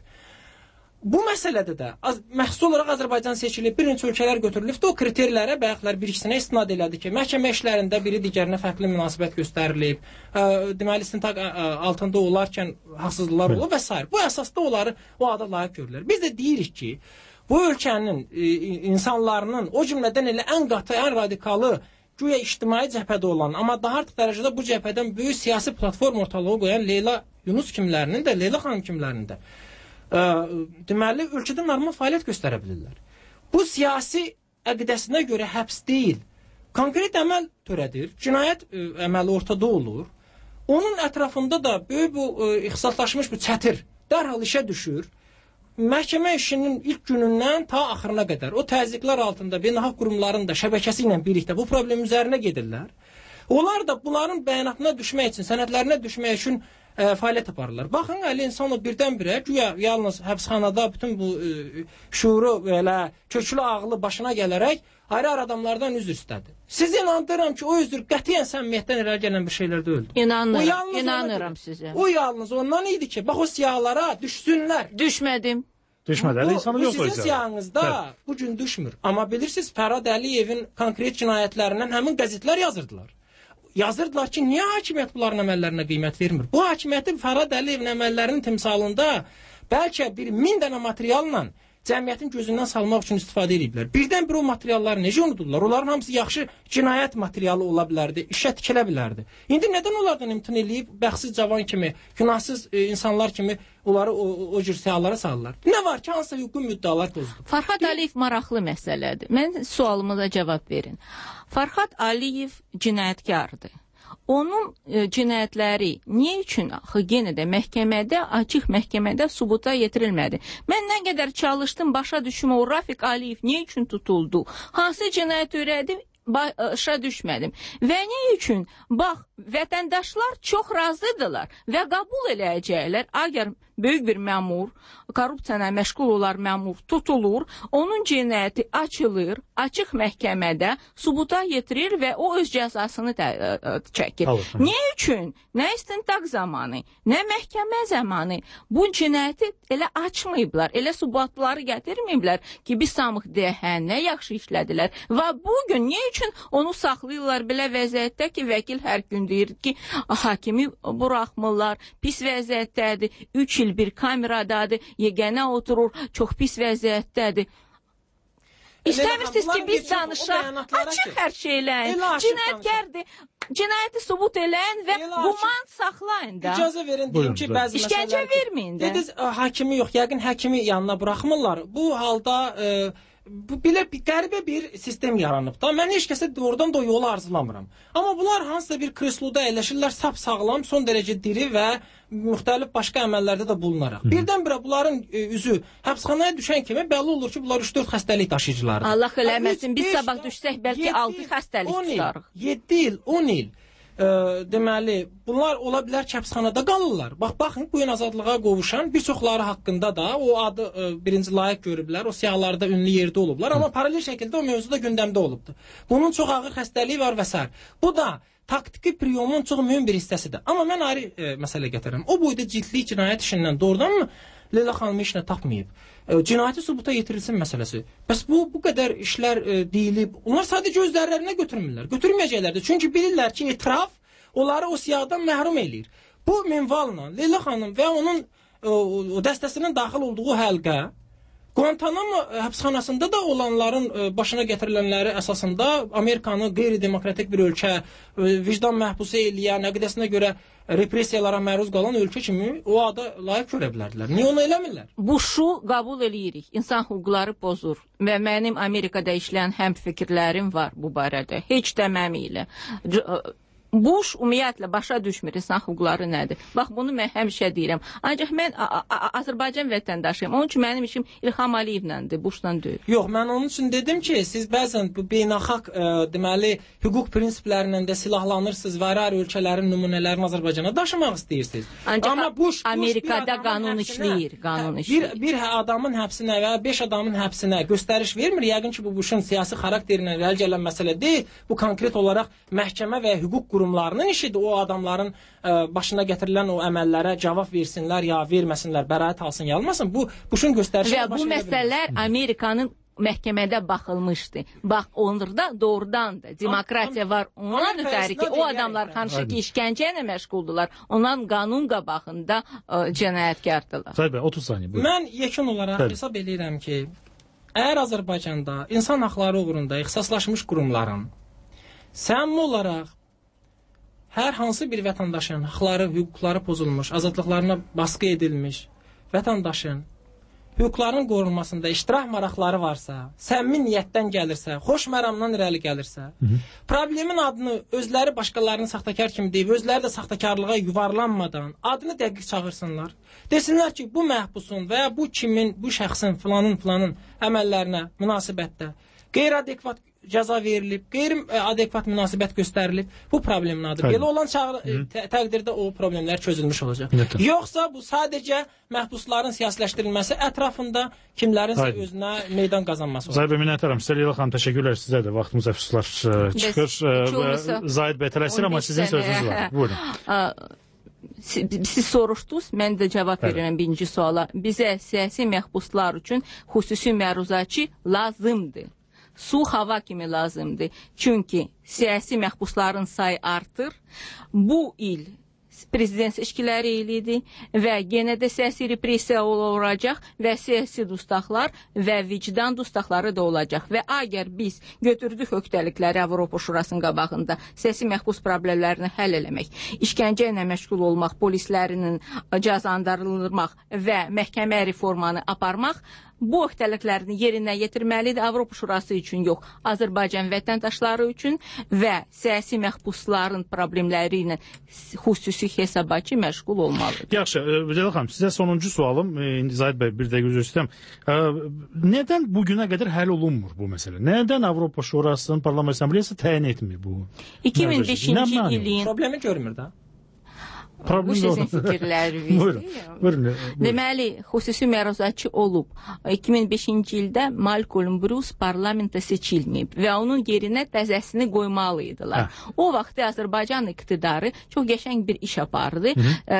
Bu məsələdə də az, məhsul olaraq Azərbaycan seçilib, bir neçə ölkələr götürülübdür, o kriterlərə bayaqlar bir ikisinə istinad elədi ki, məhkəmə işlərində biri digərinə fərqli münasibət göstərilib, ə, deməli istintaq ə, altında olarkən haqsızlıqlar olub və s. Bu əsasda onları o ada layiq görürlər. Biz də deyirik ki, bu ölkənin e, insanlarının, o cümlədən elə ən qatı, ən radikalı, güya ictimai cəbhədə olan, amma daha artıq dərəcədə bu cəbhədən böyük siyasi platform ortalığa qoyan Leyla Yunus kimlərinin də, Leyla xanım kimlərinin də ə, deməli, ölkədə normal fəaliyyət göstərə bilirlər. Bu siyasi əqidəsinə görə həbs deyil, konkret əməl törədir, cinayət ə, əməli ortada olur, onun ətrafında da böyük bu ə, ixtisaslaşmış bu çətir dərhal işə düşür. Məhkəmə işinin ilk günündən ta axırına qədər o təzyiqlər altında beynəlxalq qurumların da şəbəkəsi ilə birlikdə bu problem üzərinə gedirlər. Onlar da bunların bəyanatına düşmək üçün, sənədlərinə düşmək üçün ə, fəaliyyət aparırlar. Baxın, əli insanla birdən-birə güya yalnız həbsxanada bütün bu ə, şuuru belə köklü ağlı başına gələrək ayrı-ayrı adamlardan üzr istədi. Siz inandırıram ki, o üzr qətiyyən səmimiyyətdən irəli gələn bir şeylər deyildi. İnanıram, inanıram sizə. O yalnız ondan idi ki, bax o siyahlara düşsünlər. Düşmədim. Düşmədi, əli insanı yox. Bu sizin siyahınızda evet. Bu gün düşmür. Amma bilirsiniz, Fərhad Əliyevin konkret cinayətlərindən həmin qəzetlər yazırdılar. Yazırdılar ki, niyə hakimiyyət bunların əməllərinə qiymət vermir? Bu hakimiyyətin Fərhad Əliyevin əməllərinin timsalında bəlkə bir min dənə materialla cəmiyyətin gözündən salmaq üçün istifadə ediblər. Birdən bir o materialları necə unudurlar? Onların hamısı yaxşı cinayət materialı ola bilərdi, işə tikilə bilərdi. İndi nədən onlardan imtina eləyib, bəxtsiz cavan kimi, günahsız e, insanlar kimi onları o, o, o cür siyahlara salırlar? Nə var ki, hansısa hüquqi müddəalar pozulub? Farhad Əliyev maraqlı məsələdir. Mən sualımıza cavab verin. Farhad Əliyev cinayətkardır. Onun e, cinayətləri niyə üçün axı yenə də məhkəmədə, açıq məhkəmədə sübuta yetirilmədi? Mən nə qədər çalışdım, başa düşüm o Rafiq Əliyev niyə üçün tutuldu? Hansı cinayət törədi? Başa düşmədim. Və nə üçün? Bax, vətəndaşlar çox razıdırlar və qəbul eləyəcəklər. Əgər böyük bir məmur, korrupsiyaya məşğul olar məmur tutulur, onun cinayəti açılır, açıq məhkəmədə sübuta yetirir və o öz cəzasını da ə, ə, çəkir. Alır. Niyə üçün? Nə istintaq zamanı, nə məhkəmə zamanı bu cinayəti elə açmayıblar, elə sübutları gətirməyiblər ki, biz samıq deyə, hə, nə yaxşı işlədilər. Və bugün niyə üçün onu saxlayırlar belə vəziyyətdə ki, vəkil hər gün deyir ki, hakimi buraxmırlar, pis vəziyyətdədir, üç il bir kameradadır, yeganə oturur, çox pis vəziyyətdədir. İstəmirsiniz ki, biz danışaq, açıq hər şeyləyin. Cinayətgərdir, cinayəti sübut eləyin və quman saxlayın da. İcazə verin, deyim ki, bəzi məsələlər... İşgəncə verməyin də. Dediniz, hakimi yox, yəqin həkimi yanına buraxmırlar. Bu halda... E, Bu belə bir qəribə bir sistem yaranıb da. Mən heç kəsə oradan da o yolu arzulamıram. Amma bunlar hansısa bir kresloda əyləşirlər, sap sağlam, son dərəcə diri və müxtəlif başqa əməllərdə də bulunaraq. Birdən-birə bunların e, üzü həbsxanaya düşən kimi bəlli olur ki, bunlar üç dörd xəstəlik daşıyıcılardır. Allah eləməsin, biz sabah düşsək bəlkə altı xəstəlik tutarıq. yeddi il, on il. E, deməli, bunlar ola bilər ki, həbsxanada qalırlar. Bax, baxın, bu gün azadlığa qovuşan bir çoxları haqqında da o adı e, birinci layiq görüblər, o siyahlarda ünlü yerdə olublar, amma paralel şəkildə o mövzu da gündəmdə olubdur. Bunun çox ağır xəstəliyi var və s. Bu da taktiki priyomun çox mühüm bir hissəsidir. Amma mən ayrı e, məsələ gətirirəm. O boyda ciddi cinayət işindən doğrudanmı Leyla xanımı işinə tapmayıb? E, cinayəti sübuta yetirilsin məsələsi. Bəs bu bu qədər işlər e, deyilib. Onlar sadəcə öz zərərlərinə götürmürlər. Götürməyəcəklərdir. Çünki bilirlər ki, etiraf onları o siyahıdan məhrum eləyir. Bu minvalla Leyla xanım və onun o, o dəstəsinin daxil olduğu həlqə Guantanamo həbsxanasında da olanların başına gətirilənləri əsasında Amerikanı qeyri-demokratik bir ölkə, vicdan məhbusu eləyən, əqidəsinə görə repressiyalara məruz qalan ölkə kimi o adı layiq görə bilərdilər. Niyə onu eləmirlər? Bushu qəbul eləyirik. İnsan hüquqları pozur və mənim Amerikada işləyən həm fikirlərim var bu barədə. Heç deməməklə. Bush ümumiyyətlə başa düşmür insan hüquqları nədir. Bax, bunu mən həmişə deyirəm. Ancaq mən Azərbaycan vətəndaşıyım. Onun üçün mənim işim İlham Əliyevləndir, Bushla deyil. Yox, mən onun üçün dedim ki, siz bəzən bu beynəlxalq e, deməli, hüquq prinsiplərindən də silahlanırsınız və ayrı ölkələrin nümunələrini Azərbaycana daşımaq istəyirsiniz. Ancaq Amma Bush, Amerikada Bush qanun həbsinə, işləyir, qanun Bir, işləyir. bir adamın həbsinə və beş adamın həbsinə göstəriş vermir. Yəqin ki, bu Bushun siyasi xarakterindən irəli gələn məsələ deyil. Bu konkret olaraq məhkəmə və hüquq qurumlarının işidir. O adamların ə, başına gətirilən o əməllərə cavab versinlər ya verməsinlər, bəraət alsın, ya almasın. Bu Bushun göstərişi. Və bu məsələlər Amerikanın məhkəmədə baxılmışdı. Bax, onlarda doğrudan da demokratiya var. Ondan ötəri ki, o adamlar hansı ki işgəncə ilə məşğuldular. Onların qanun qabağında ə, cinayətkardırlar. Sayın bəy, otuz saniyə. Buyurun. Mən yekun olaraq Bəli. hesab edirəm ki, əgər Azərbaycanda insan haqları uğrunda ixtisaslaşmış qurumların səmimi olaraq hər hansı bir vətəndaşın haqları, hüquqları pozulmuş, azadlıqlarına baskı edilmiş vətəndaşın hüquqların qorunmasında iştirak maraqları varsa, səmimi niyyətdən gəlirsə, xoş məramdan irəli gəlirsə, Hı -hı. problemin adını özləri başqalarının saxtakar kimi deyib, özləri də saxtakarlığa yuvarlanmadan adını dəqiq çağırsınlar. Desinlər ki, bu məhbusun və ya bu kimin, bu şəxsin, filanın, filanın əməllərinə münasibətdə qeyri-adekvat cəza verilib, qeyri-adekvat münasibət göstərilib. Bu problemin adı. Belə olan tə təqdirdə o problemlər çözülmüş olacaq. Nədir? Yoxsa bu sadəcə məhbusların siyasiləşdirilməsi ətrafında kimlərinsə Hayır. özünə meydan qazanması olacaq. Zahid bəy, minnətdaram. Sizə Leyla xanım, təşəkkürlər sizə də. Vaxtımız əfsuslar çıxır. Zahid bəy tələsir, amma sizin sözünüz var. Buyurun. Siz, siz soruşdunuz, mən də cavab verirəm birinci suala. Bizə siyasi məhbuslar üçün xüsusi məruzatçı lazımdır. Su, hava kimi lazımdır. Çünki siyasi məhbusların sayı artır. Bu il prezident seçkiləri ilidir və yenə də siyasi repressiya olacaq və siyasi dustaqlar və vicdan dustaqları da olacaq. Və əgər biz götürdük öhdəlikləri Avropa Şurasının qabağında siyasi məhbus problemlərini həll eləmək, işgəncə ilə məşğul olmaq, polislərinin cəzalandırılmaq və məhkəmə reformanı aparmaq, bu öhdəliklərini yerinə yetirməlidir Avropa Şurası üçün yox, Azərbaycan vətəndaşları üçün və siyasi məhbusların problemləri ilə xüsusi hesabatçı məşğul olmalıdır. Yaxşı, Leyla xanım, sizə sonuncu sualım, indi Zahid bəy bir dəqiqə üzr istəyirəm. Nədən bugünə qədər həll olunmur bu məsələ? Nədən Avropa Şurasının Parlament Assambleyası təyin etmir bu? iki min beşinci ilin problemi görmür də. Bu sizin fikirləriniz. Buyurun, buyurun. Deməli, xüsusi məruzatçı olub. iki min beşinci ildə Malcolm Bruce parlamentə seçilməyib və onun yerinə təzəsini qoymalıydılar. Hə. O vaxtda Azərbaycan iqtidarı çox qəşəng bir iş apardı. Ə,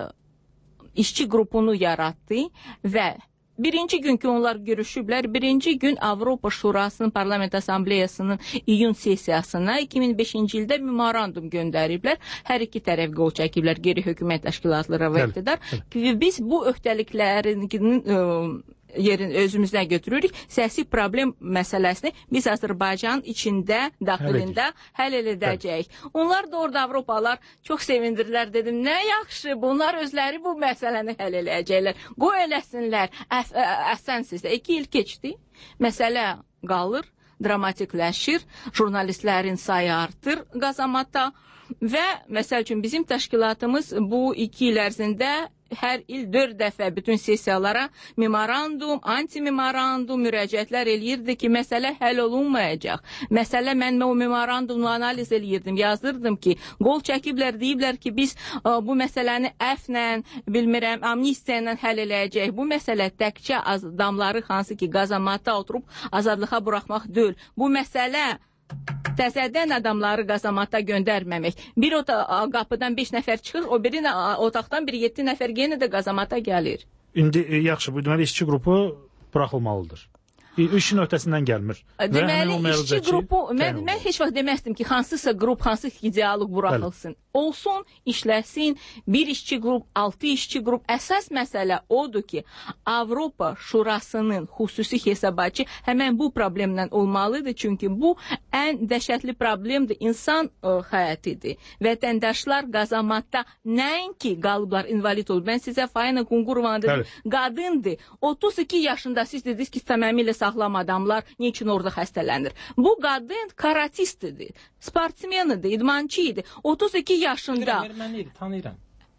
işçi qrupunu yaratdı və birinci gün ki onlar görüşüblər, birinci gün Avropa Şurasının Parlament Assambleyasının iyun sessiyasına iki min beşinci ildə memorandum göndəriblər. Hər iki tərəf qol çəkiblər, qeyri-hökumət təşkilatları və iqtidar. Biz bu öhdəliklərin yerin özümüzdən götürürük. Siyasi problem məsələsini biz Azərbaycan içində, daxilində həll edəcəyik. Onlar da orada Avropalılar çox sevindirlər, dedim. Nə yaxşı, bunlar özləri bu məsələni həll edəcəklər. Qoy eləsinlər. Əhsən sizdə. İki il keçdi. Məsələ qalır, dramatikləşir, jurnalistlərin sayı artır qazamatda və məsəl üçün bizim təşkilatımız bu iki il ərzində hər il dörd dəfə bütün sessiyalara memorandum, anti-memorandum müraciətlər eləyirdi ki, məsələ həll olunmayacaq. Məsələ, mən o memorandumla analiz eləyirdim, yazdırdım ki, qol çəkiblər, deyiblər ki, biz bu məsələni əflə, bilmirəm, amnistiya ilə həll eləyəcək. Bu məsələ təkcə adamları hansı ki, qazamatda oturub azadlığa buraxmaq deyil. Bu məsələ təzədən adamları qazamatda göndərməmək. Bir qapıdan beş nəfər çıxır, o biri otaqdan bir yeddi nəfər yenə də qazamata gəlir. İndi yaxşı, bu deməli işçi qrupu buraxılmalıdır. işin öhdəsindən gəlmir. Deməli, işçi qrupu, mən, mən heç vaxt deməzdim ki, hansısa qrup, hansı ideolog buraxılsın. Olsun, işləsin, bir işçi qrup, altı işçi qrup. Əsas məsələ odur ki, Avropa Şurasının xüsusi hesabatçı həmən bu problemlə olmalıdır. Çünki bu ən dəhşətli problemdir. İnsan ə, həyatidir. Vətəndaşlar qazamatda nəinki qalıblar, invalid olub. Ben size Fayna Kungurova dedim, qadındır. otuz iki yaşında siz dediniz ki, tamamilə sağlam adamlar niçin orada xəstələnir? Bu qadın karatistidir, sportmenidir, idmançıydı. otuz iki yaşında. Erməniydi, tanıyıram.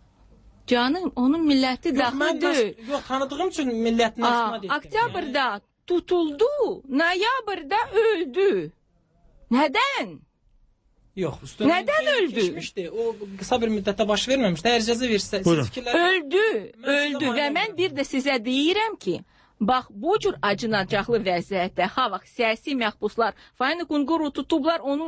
Canım, onun milləti daxildir. Yox, tanıdığım üçün millətini aşma deyildim. Oktyabrda yani. Tutuldu, noyabrda öldü. Nədən? Yox, Nədən öldü? Keçmişdi. O qısa bir müddətdə baş verməmişdi. Hər icazə versə, siz fikirlər... Öldü, öldü və mən bir də sizə deyirəm ki, bax, bu cür acınacaqlı vəziyyətdə, ha, bax, siyasi məhbuslar, Fayna Kunguru tutublar, onu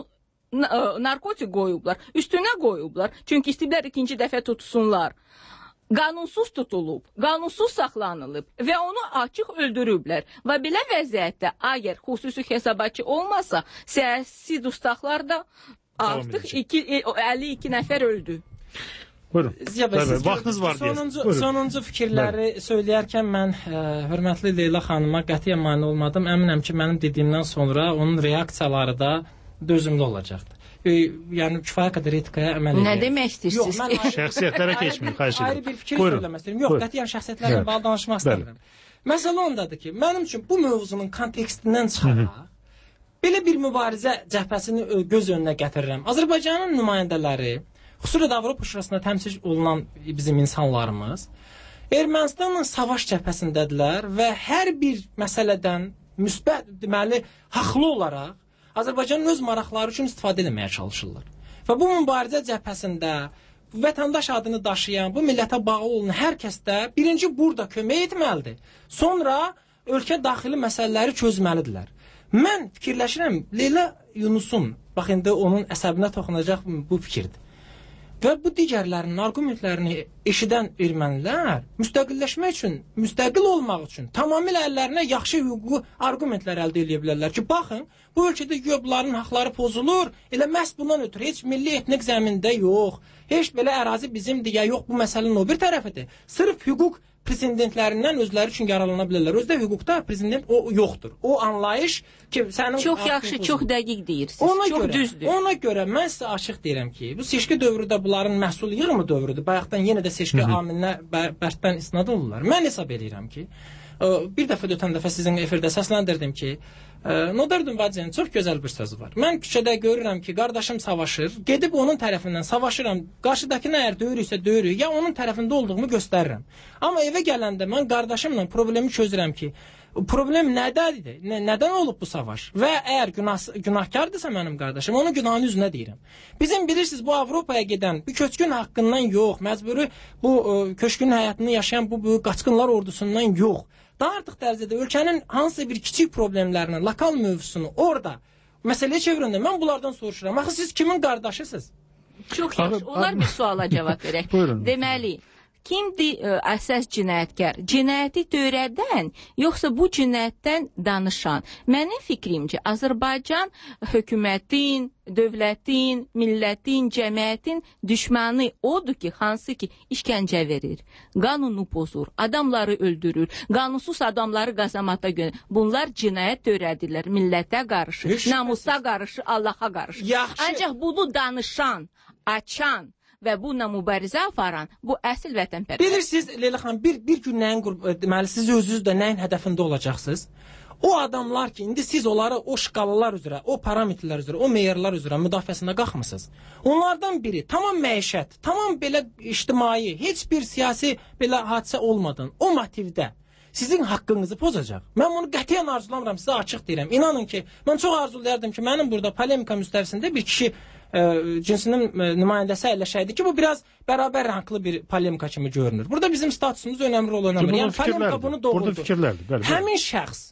narkotik qoyublar, üstünə qoyublar. Çünki istəyiblər ikinci dəfə tutsunlar. Qanunsuz tutulub, qanunsuz saxlanılıb və onu açıq öldürüblər. Və belə vəziyyətdə, əgər xüsusi hesabatçı olmasa, siyasi dustaqlar da artıq əlli iki nəfər öldü. Buyurun. Bəli, vaxtınız var deyə. Sonuncu, sonuncu fikirləri Bəli. söyləyərkən mən ə, hörmətli Leyla xanıma qətiyyən mane olmadım. Əminəm ki, mənim dediyimdən sonra onun reaksiyaları da dözümlü olacaqdır. E, yəni kifayət qədər etikaya əməl edir. Nə demək istəyirsiniz? Yox, mən şəxsiyyətlərə keçməyin, xahiş edirəm. Ayrı bir fikir söyləmək istəyirəm. Yox, qətiyyən şəxsiyyətlərlə bağlı danışmaq istəmirəm. Məsələ ondadır ki, mənim üçün bu mövzunun kontekstindən çıxaraq belə bir mübarizə cəbhəsini göz önünə gətirirəm. Azərbaycanın nümayəndələri, xüsusilə də Avropa Şurasında təmsil olunan bizim insanlarımız Ermənistanla savaş cəbhəsindədirlər və hər bir məsələdən müsbət, deməli, haqlı olaraq Azərbaycanın öz maraqları üçün istifadə etməyə çalışırlar. Və bu mübarizə cəbhəsində vətəndaş adını daşıyan, bu millətə bağlı olan hər kəs də birinci burada kömək etməlidir. Sonra ölkə daxili məsələləri çözməlidirlər. Mən fikirləşirəm, Leyla Yunusun, bax indi onun əsəbinə toxunacaq bu fikirdir. Və bu digərlərinin argumentlərini eşidən ermənilər müstəqilləşmək üçün, müstəqil olmaq üçün tamamilə əllərinə yaxşı hüquqi argumentlər əldə edə bilərlər ki, baxın, bu ölkədə güyəbların haqları pozulur, elə məhz bundan ötürü heç milli etnik zəmində yox, heç belə ərazi bizimdir ya yox, bu məsələnin o bir tərəfidir. Sırf hüquq prezidentlərindən özləri üçün yararlana bilərlər. Özdə hüquqda prezident o yoxdur. O anlayış ki, sənin... Çox yaxşı, çox dəqiq deyirsiniz. Ona çox görə, düzdür. Ona görə mən sizə açıq deyirəm ki, bu seçki dövrü də bunların məhsul yığımı dövrüdür. Bayaqdan yenə də seçki amilinə bərkdən istinad olurlar. Mən hesab edirəm ki, bir dəfə də ötən dəfə sizin efirdə səsləndirdim ki, Nodardun Vacinin çox gözəl bir sözü var. Mən küçədə görürəm ki, qardaşım savaşır, gedib onun tərəfindən savaşıram, qarşıdakını əgər döyürüksə döyürük, ya onun tərəfində olduğumu göstərirəm. Amma evə gələndə mən qardaşımla problemi çözürəm ki, problem nədədir? Nə, nədən olub bu savaş? Və əgər günah, günahkardırsa mənim qardaşım, onun günahını üzünə deyirəm. Bizim bilirsiniz, bu Avropaya gedən, bu köçkün haqqından yox, məcburi bu köçkün həyatını yaşayan bu böyük qaçqınlar ordusundan yox. Daha artıq dərəcədə ölkənin hansısa bir kiçik problemlərini, lokal mövzusunu orada məsələyə çevirəndə mən bunlardan soruşuram. Axı siz kimin qardaşısınız? Çox yaxşı. Onlar bir suala cavab verək. Deməli, kimdir ə, əsas cinayətkar? Cinayəti törədən, yoxsa bu cinayətdən danışan? Mənim fikrimcə, Azərbaycan hökumətin, dövlətin, millətin, cəmiyyətin düşmanı odur ki, hansı ki, işgəncə verir, qanunu pozur, adamları öldürür, qanunsuz adamları qazamata göndərir. Bunlar cinayət törədirlər, millətə qarşı, namusa qarşı, Allaha qarşı. Yaxşı. Ancaq bunu danışan, açan və bununla mübarizə aparan bu əsl vətənpərvər. Bilirsiniz Leyla xanım, bir bir gün nəyin deməli siz özünüz də nəyin hədəfində olacaqsınız? O adamlar ki, indi siz onları o şkalalar üzrə, o parametrlər üzrə, o meyarlar üzrə müdafiəsinə qalxmısınız. Onlardan biri tamam məişət, tamam belə ictimai, heç bir siyasi belə hadisə olmadan o motivdə sizin haqqınızı pozacaq. Mən bunu qətiyyən arzulamıram, sizə açıq deyirəm. İnanın ki, mən çox arzulayardım ki, mənim burada polemika müstəvisində bir kişi e, cinsinin e, nümayəndəsi əyləşəydi ki, bu biraz bərabər ranklı bir polemika kimi görünür. Burada bizim statusumuz önəmli rol oynamır. Yəni polemika bunu doğruldur. Həmin şəxs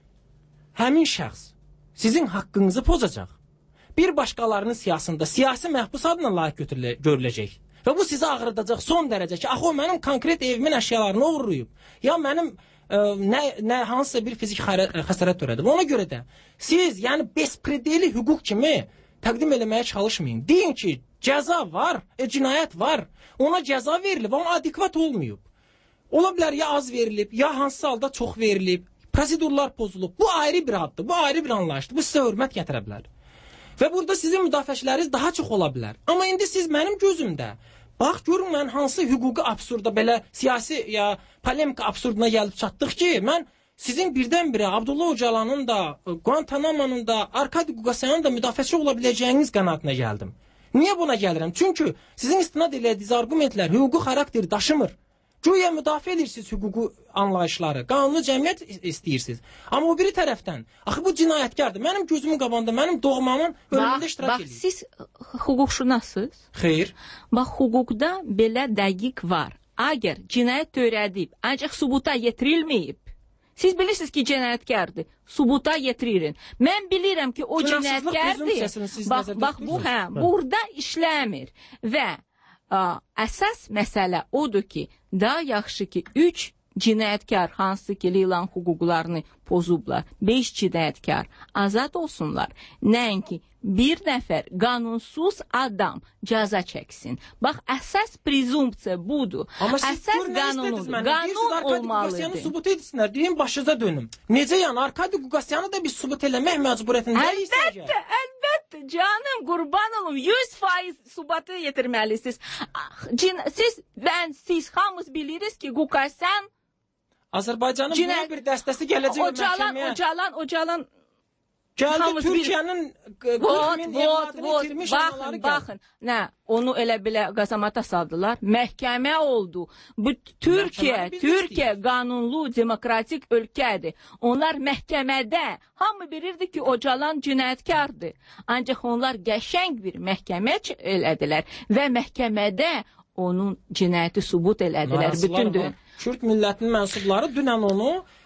Həmin şəxs sizin haqqınızı pozacaq. Bir başqalarının siyasında siyasi məhbus adına layiq görüləcək. Və bu sizə ağrıdacaq son dərəcə ki, axı o mənim konkret evimin əşyalarını oğurlayıb. Ya mənim nə, nə hansısa bir fiziki xəsarət törədib. Ona görə də siz, yəni bespredeli hüquq kimi təqdim eləməyə çalışmayın. Deyin ki, cəza var, e, cinayət var, ona cəza verilib, amma adekvat olmayıb. Ola bilər ya az verilib, ya hansısa halda çox verilib, prosedurlar pozulub. Bu ayrı bir addır, bu ayrı bir anlayışdır, bu sizə hörmət gətirə bilər. Və burada sizin müdafiəçiləriniz daha çox ola bilər. Amma indi siz mənim gözümdə, bax görün mən hansı hüquqi absurda, belə siyasi ya polemika absurduna gəlib çatdıq ki, mən sizin birdən-birə Abdullah Öcalanın da, Guantanamo'nun da, Arkadi Qukasyanın da müdafiəçi ola biləcəyiniz qənaətinə gəldim. Niyə buna gəlirəm? Çünki sizin istinad elədiyiniz argumentlər hüquqi xarakter daşımır. Güya müdafiə edirsiniz hüquqi anlayışları, qanunlu cəmiyyət istəyirsiniz. Amma o biri tərəfdən, axı bu cinayətkardır. Mənim gözümün qabağında, mənim doğmamın ölümündə iştirak edir. Bax, siz hüquqşünasınız. Xeyr. Bax, hüquqda belə dəqiq var. Əgər cinayət törədib, ancaq sübuta yetirilməyib, siz bilirsiniz ki, cinayətkardır. Sübuta yetiririn. Mən bilirəm ki, o cinayətkardır. Bax, bax bu, hə, burada işləmir. Və ə, əsas məsələ odur ki, daha yaxşı ki, üç cinayətkar hansı ki, Leylan hüquqlarını pozublar, beş cinayətkar azad olsunlar. Nəinki bir nəfər qanunsuz adam cəza çəksin. Bax, əsas prezumpsiya budur. Amma siz əsas qanunudur. Qanun olmalıdır. Sübut etsinlər, deyin başınıza dönüm. Necə yəni, Arkadi Qukasyanı da biz sübut eləmək məcburiyyətindəyik. Əlbəttə, əlbəttə, canım, qurban olum, yüz faiz sübutu yetirməlisiniz. Siz, mən, siz hamımız bilirik ki, Qukasyan Azərbaycanın böyük bir dəstəsi gələcək məhkəməyə. Ocalan, Ocalan, Gəldi Türkiyənin qırxmin evladını itirmiş analары gəldi. Baxın, nə, onu elə belə qazamata saldılar. Məhkəmə oldu. Bu Türkiyə, Türkiyə qanunlu, demokratik ölkədir. Onlar məhkəmədə, hamı bilirdi ki, Ocalan cinayətkardır. Ancaq onlar qəşəng bir məhkəmə elədilər və məhkəmədə onun cinayəti sübut elədilər. Bütün Kürt millətinin mənsubları dünən onu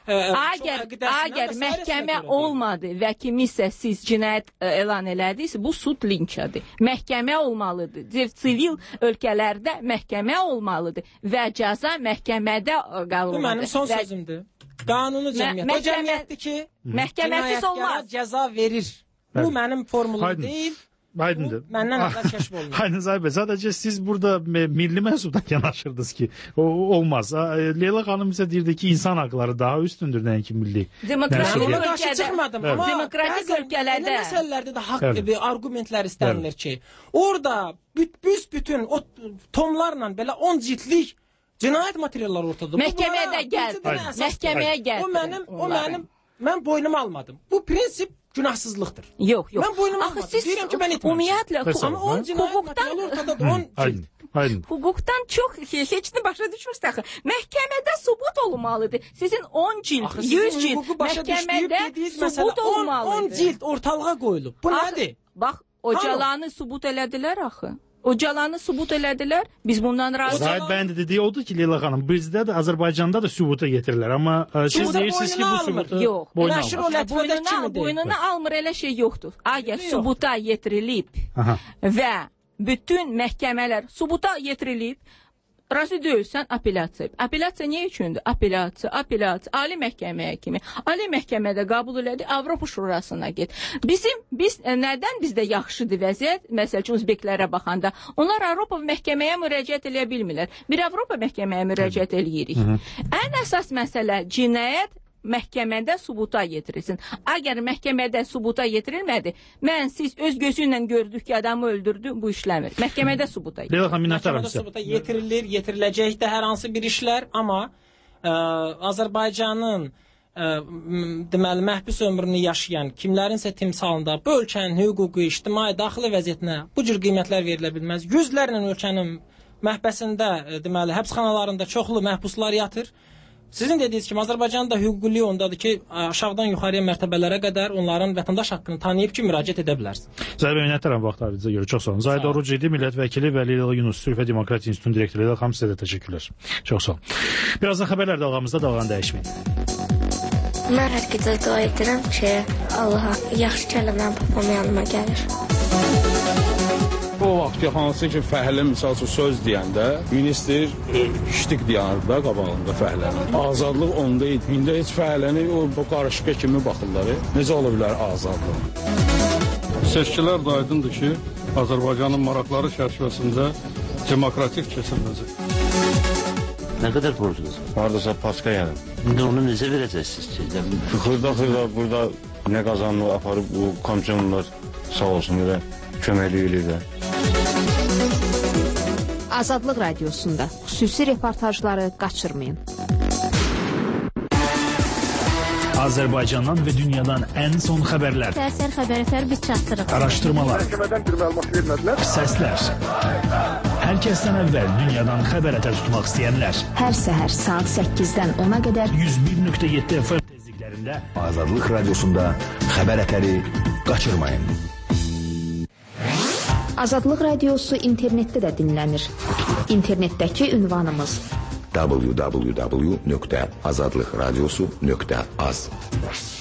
Əgər, əgər məhkəmə olmadı və kimisə siz cinayət elan elədiysə, bu sud linçadır. Məhkəmə olmalıdır. Sivil ölkələrdə məhkəmə olmalıdır və cəza məhkəmədə qalmalıdır. Bu mənim son sözümdür. Qanunu cəmiyyət. O cəmiyyətdir ki, cinayətkara cəza verir. Bu mənim formulum deyil. Aydındır. Məndən əvvəl kəşf olunur. Aynen Zahid, sadece siz burada milli mensupdan yanaşırdınız ki o olmaz. Leyla Hanım ise dirdi ki insan hakları daha üstündür nəinki milli. Demokratik Ona qarşı çıxmadım. Evet. Amma demokratik ölkələrdə elə məsələlərdə də haqq evet. argumentlər istənilir evet. ki, orada büt bütün o tomlarla belə on ciltlik cinayət materialları ortada. Məhkəməyə də gəldi. Məhkəməyə gəldi. O mənim, o mənim, mən boynuma almadım. Bu prinsip günahsızlıqdır. Yox, yox. Mən boynuma almadım. Deyirəm ki, mən etməmişim. Ümumiyyətlə, amma on cinayət materialı ortada, on cilt. Hüquqdan çox heç nə başa düşmürsə axı. Məhkəmədə sübut olmalıdır. Sizin on cilt, yüz cilt məhkəmədə sübut olmalıdır. on cilt ortalığa qoyulub. Bu nədir? Bax, Ocalanı sübut elədilər axı. Ocalanı sübut elədilər. Biz bundan razıyıq. Zahid bəyin də dediyi odur ki, Leyla xanım, bizdə də Azərbaycanda da sübuta getirirlər. Amma siz deyirsiniz ki, bu sübutu boyuna almır. Boynuna, boynuna almır, elə şey yoxdur. Əgər sübuta yetirilib və bütün məhkəmələr sübuta yetirilib, razı deyilsən, apellyasiya. Apellyasiya nə üçündür? Apellyasiya, apellyasiya, ali məhkəməyə kimi. Ali məhkəmədə qəbul elədi, Avropa Şurasına get. Bizim, biz, nədən bizdə yaxşıdır vəziyyət? Məsəl üçün, Uzbeklərə baxanda. Onlar Avropa məhkəməyə müraciət eləyə bilmirlər. Bir Avropa məhkəməyə müraciət eləyirik. Ən əsas məsələ cinayət məhkəmədə sübuta yetirilsin. Əgər məhkəmədə sübuta yetirilmədi, mən siz öz gözü ilə gördük ki, adamı öldürdü, bu işləmir. Məhkəmədə sübuta yetirilsin. Leyla xanım, minnətdaram sizə. Məhkəmədə sübuta yetirilir, yetiriləcək də hər hansı bir işlər, amma ə, Azərbaycanın ə, deməli, məhbus ömrünü yaşayan kimlərinsə timsalında bu ölkənin hüquqi, ictimai, daxili vəziyyətinə bu cür qiymətlər verilə bilməz. Yüzlərlə ölkənin məhbəsində, deməli, həbsxanalarında çoxlu məhbuslar yatır. Sizin dediyiniz kimi, Azərbaycanın da hüquqiliyi ondadır ki, aşağıdan yuxarıya mərtəbələrə qədər onların vətəndaş haqqını tanıyıb ki, müraciət edə bilərsiniz. Zahid bəy, minnətdaram vaxtlarınıza görə. Çox sağ olun. Zahid Oruc idi, millət vəkili və Leyla Yunus, Sülh və Demokratiya İnstitutunun direktoru. Leyla xanım, sizə də təşəkkürlər. Çox sağ olun. Birazdan xəbərlər dalğamızda dalğanı dəyişməyin. Mən hər gecə dua edirəm ki, Allaha yaxşı kəlmələr babam yanıma gəlir. O vaxt ki, hansı ki, fəhlə misal üçün söz deyəndə, ministr ştik deyərdi da qabağında fəhlənin. Azadlıq onda idi. İndi heç fəhləni o, o qarışıqa kimi baxırlar. Necə ola bilər azadlıq? Seçkilər də aydındır ki, Azərbaycanın maraqları çərçivəsində demokratik keçiriləcək. Nə qədər borcunuz var? Haradasa paska yəni. İndi onu necə verəcəksiniz ki? Xırda-xırda burada nə qazanını aparıb bu komissiyonlar sağ olsun elə köməklik edirlər. Azadlıq Radiosunda xüsusi reportajları qaçırmayın. Azərbaycandan və dünyadan ən son xəbərlər. Səhər xəbərlər biz çatdırırıq. Araşdırmalar. Məhkəmədən bir məlumat vermədilər. Səslər. Hər kəsdən əvvəl dünyadan xəbər ətər tutmaq istəyənlər. Hər səhər saat səkkizdən ona qədər yüz bir nöqtə yeddi F M tezliklərində Azadlıq Radiosunda xəbər ətəri qaçırmayın. Azadlıq Radiosu internetdə də dinlənir. İnternetdəki ünvanımız w w w nöqtə azadlıqradiosu nöqtə az.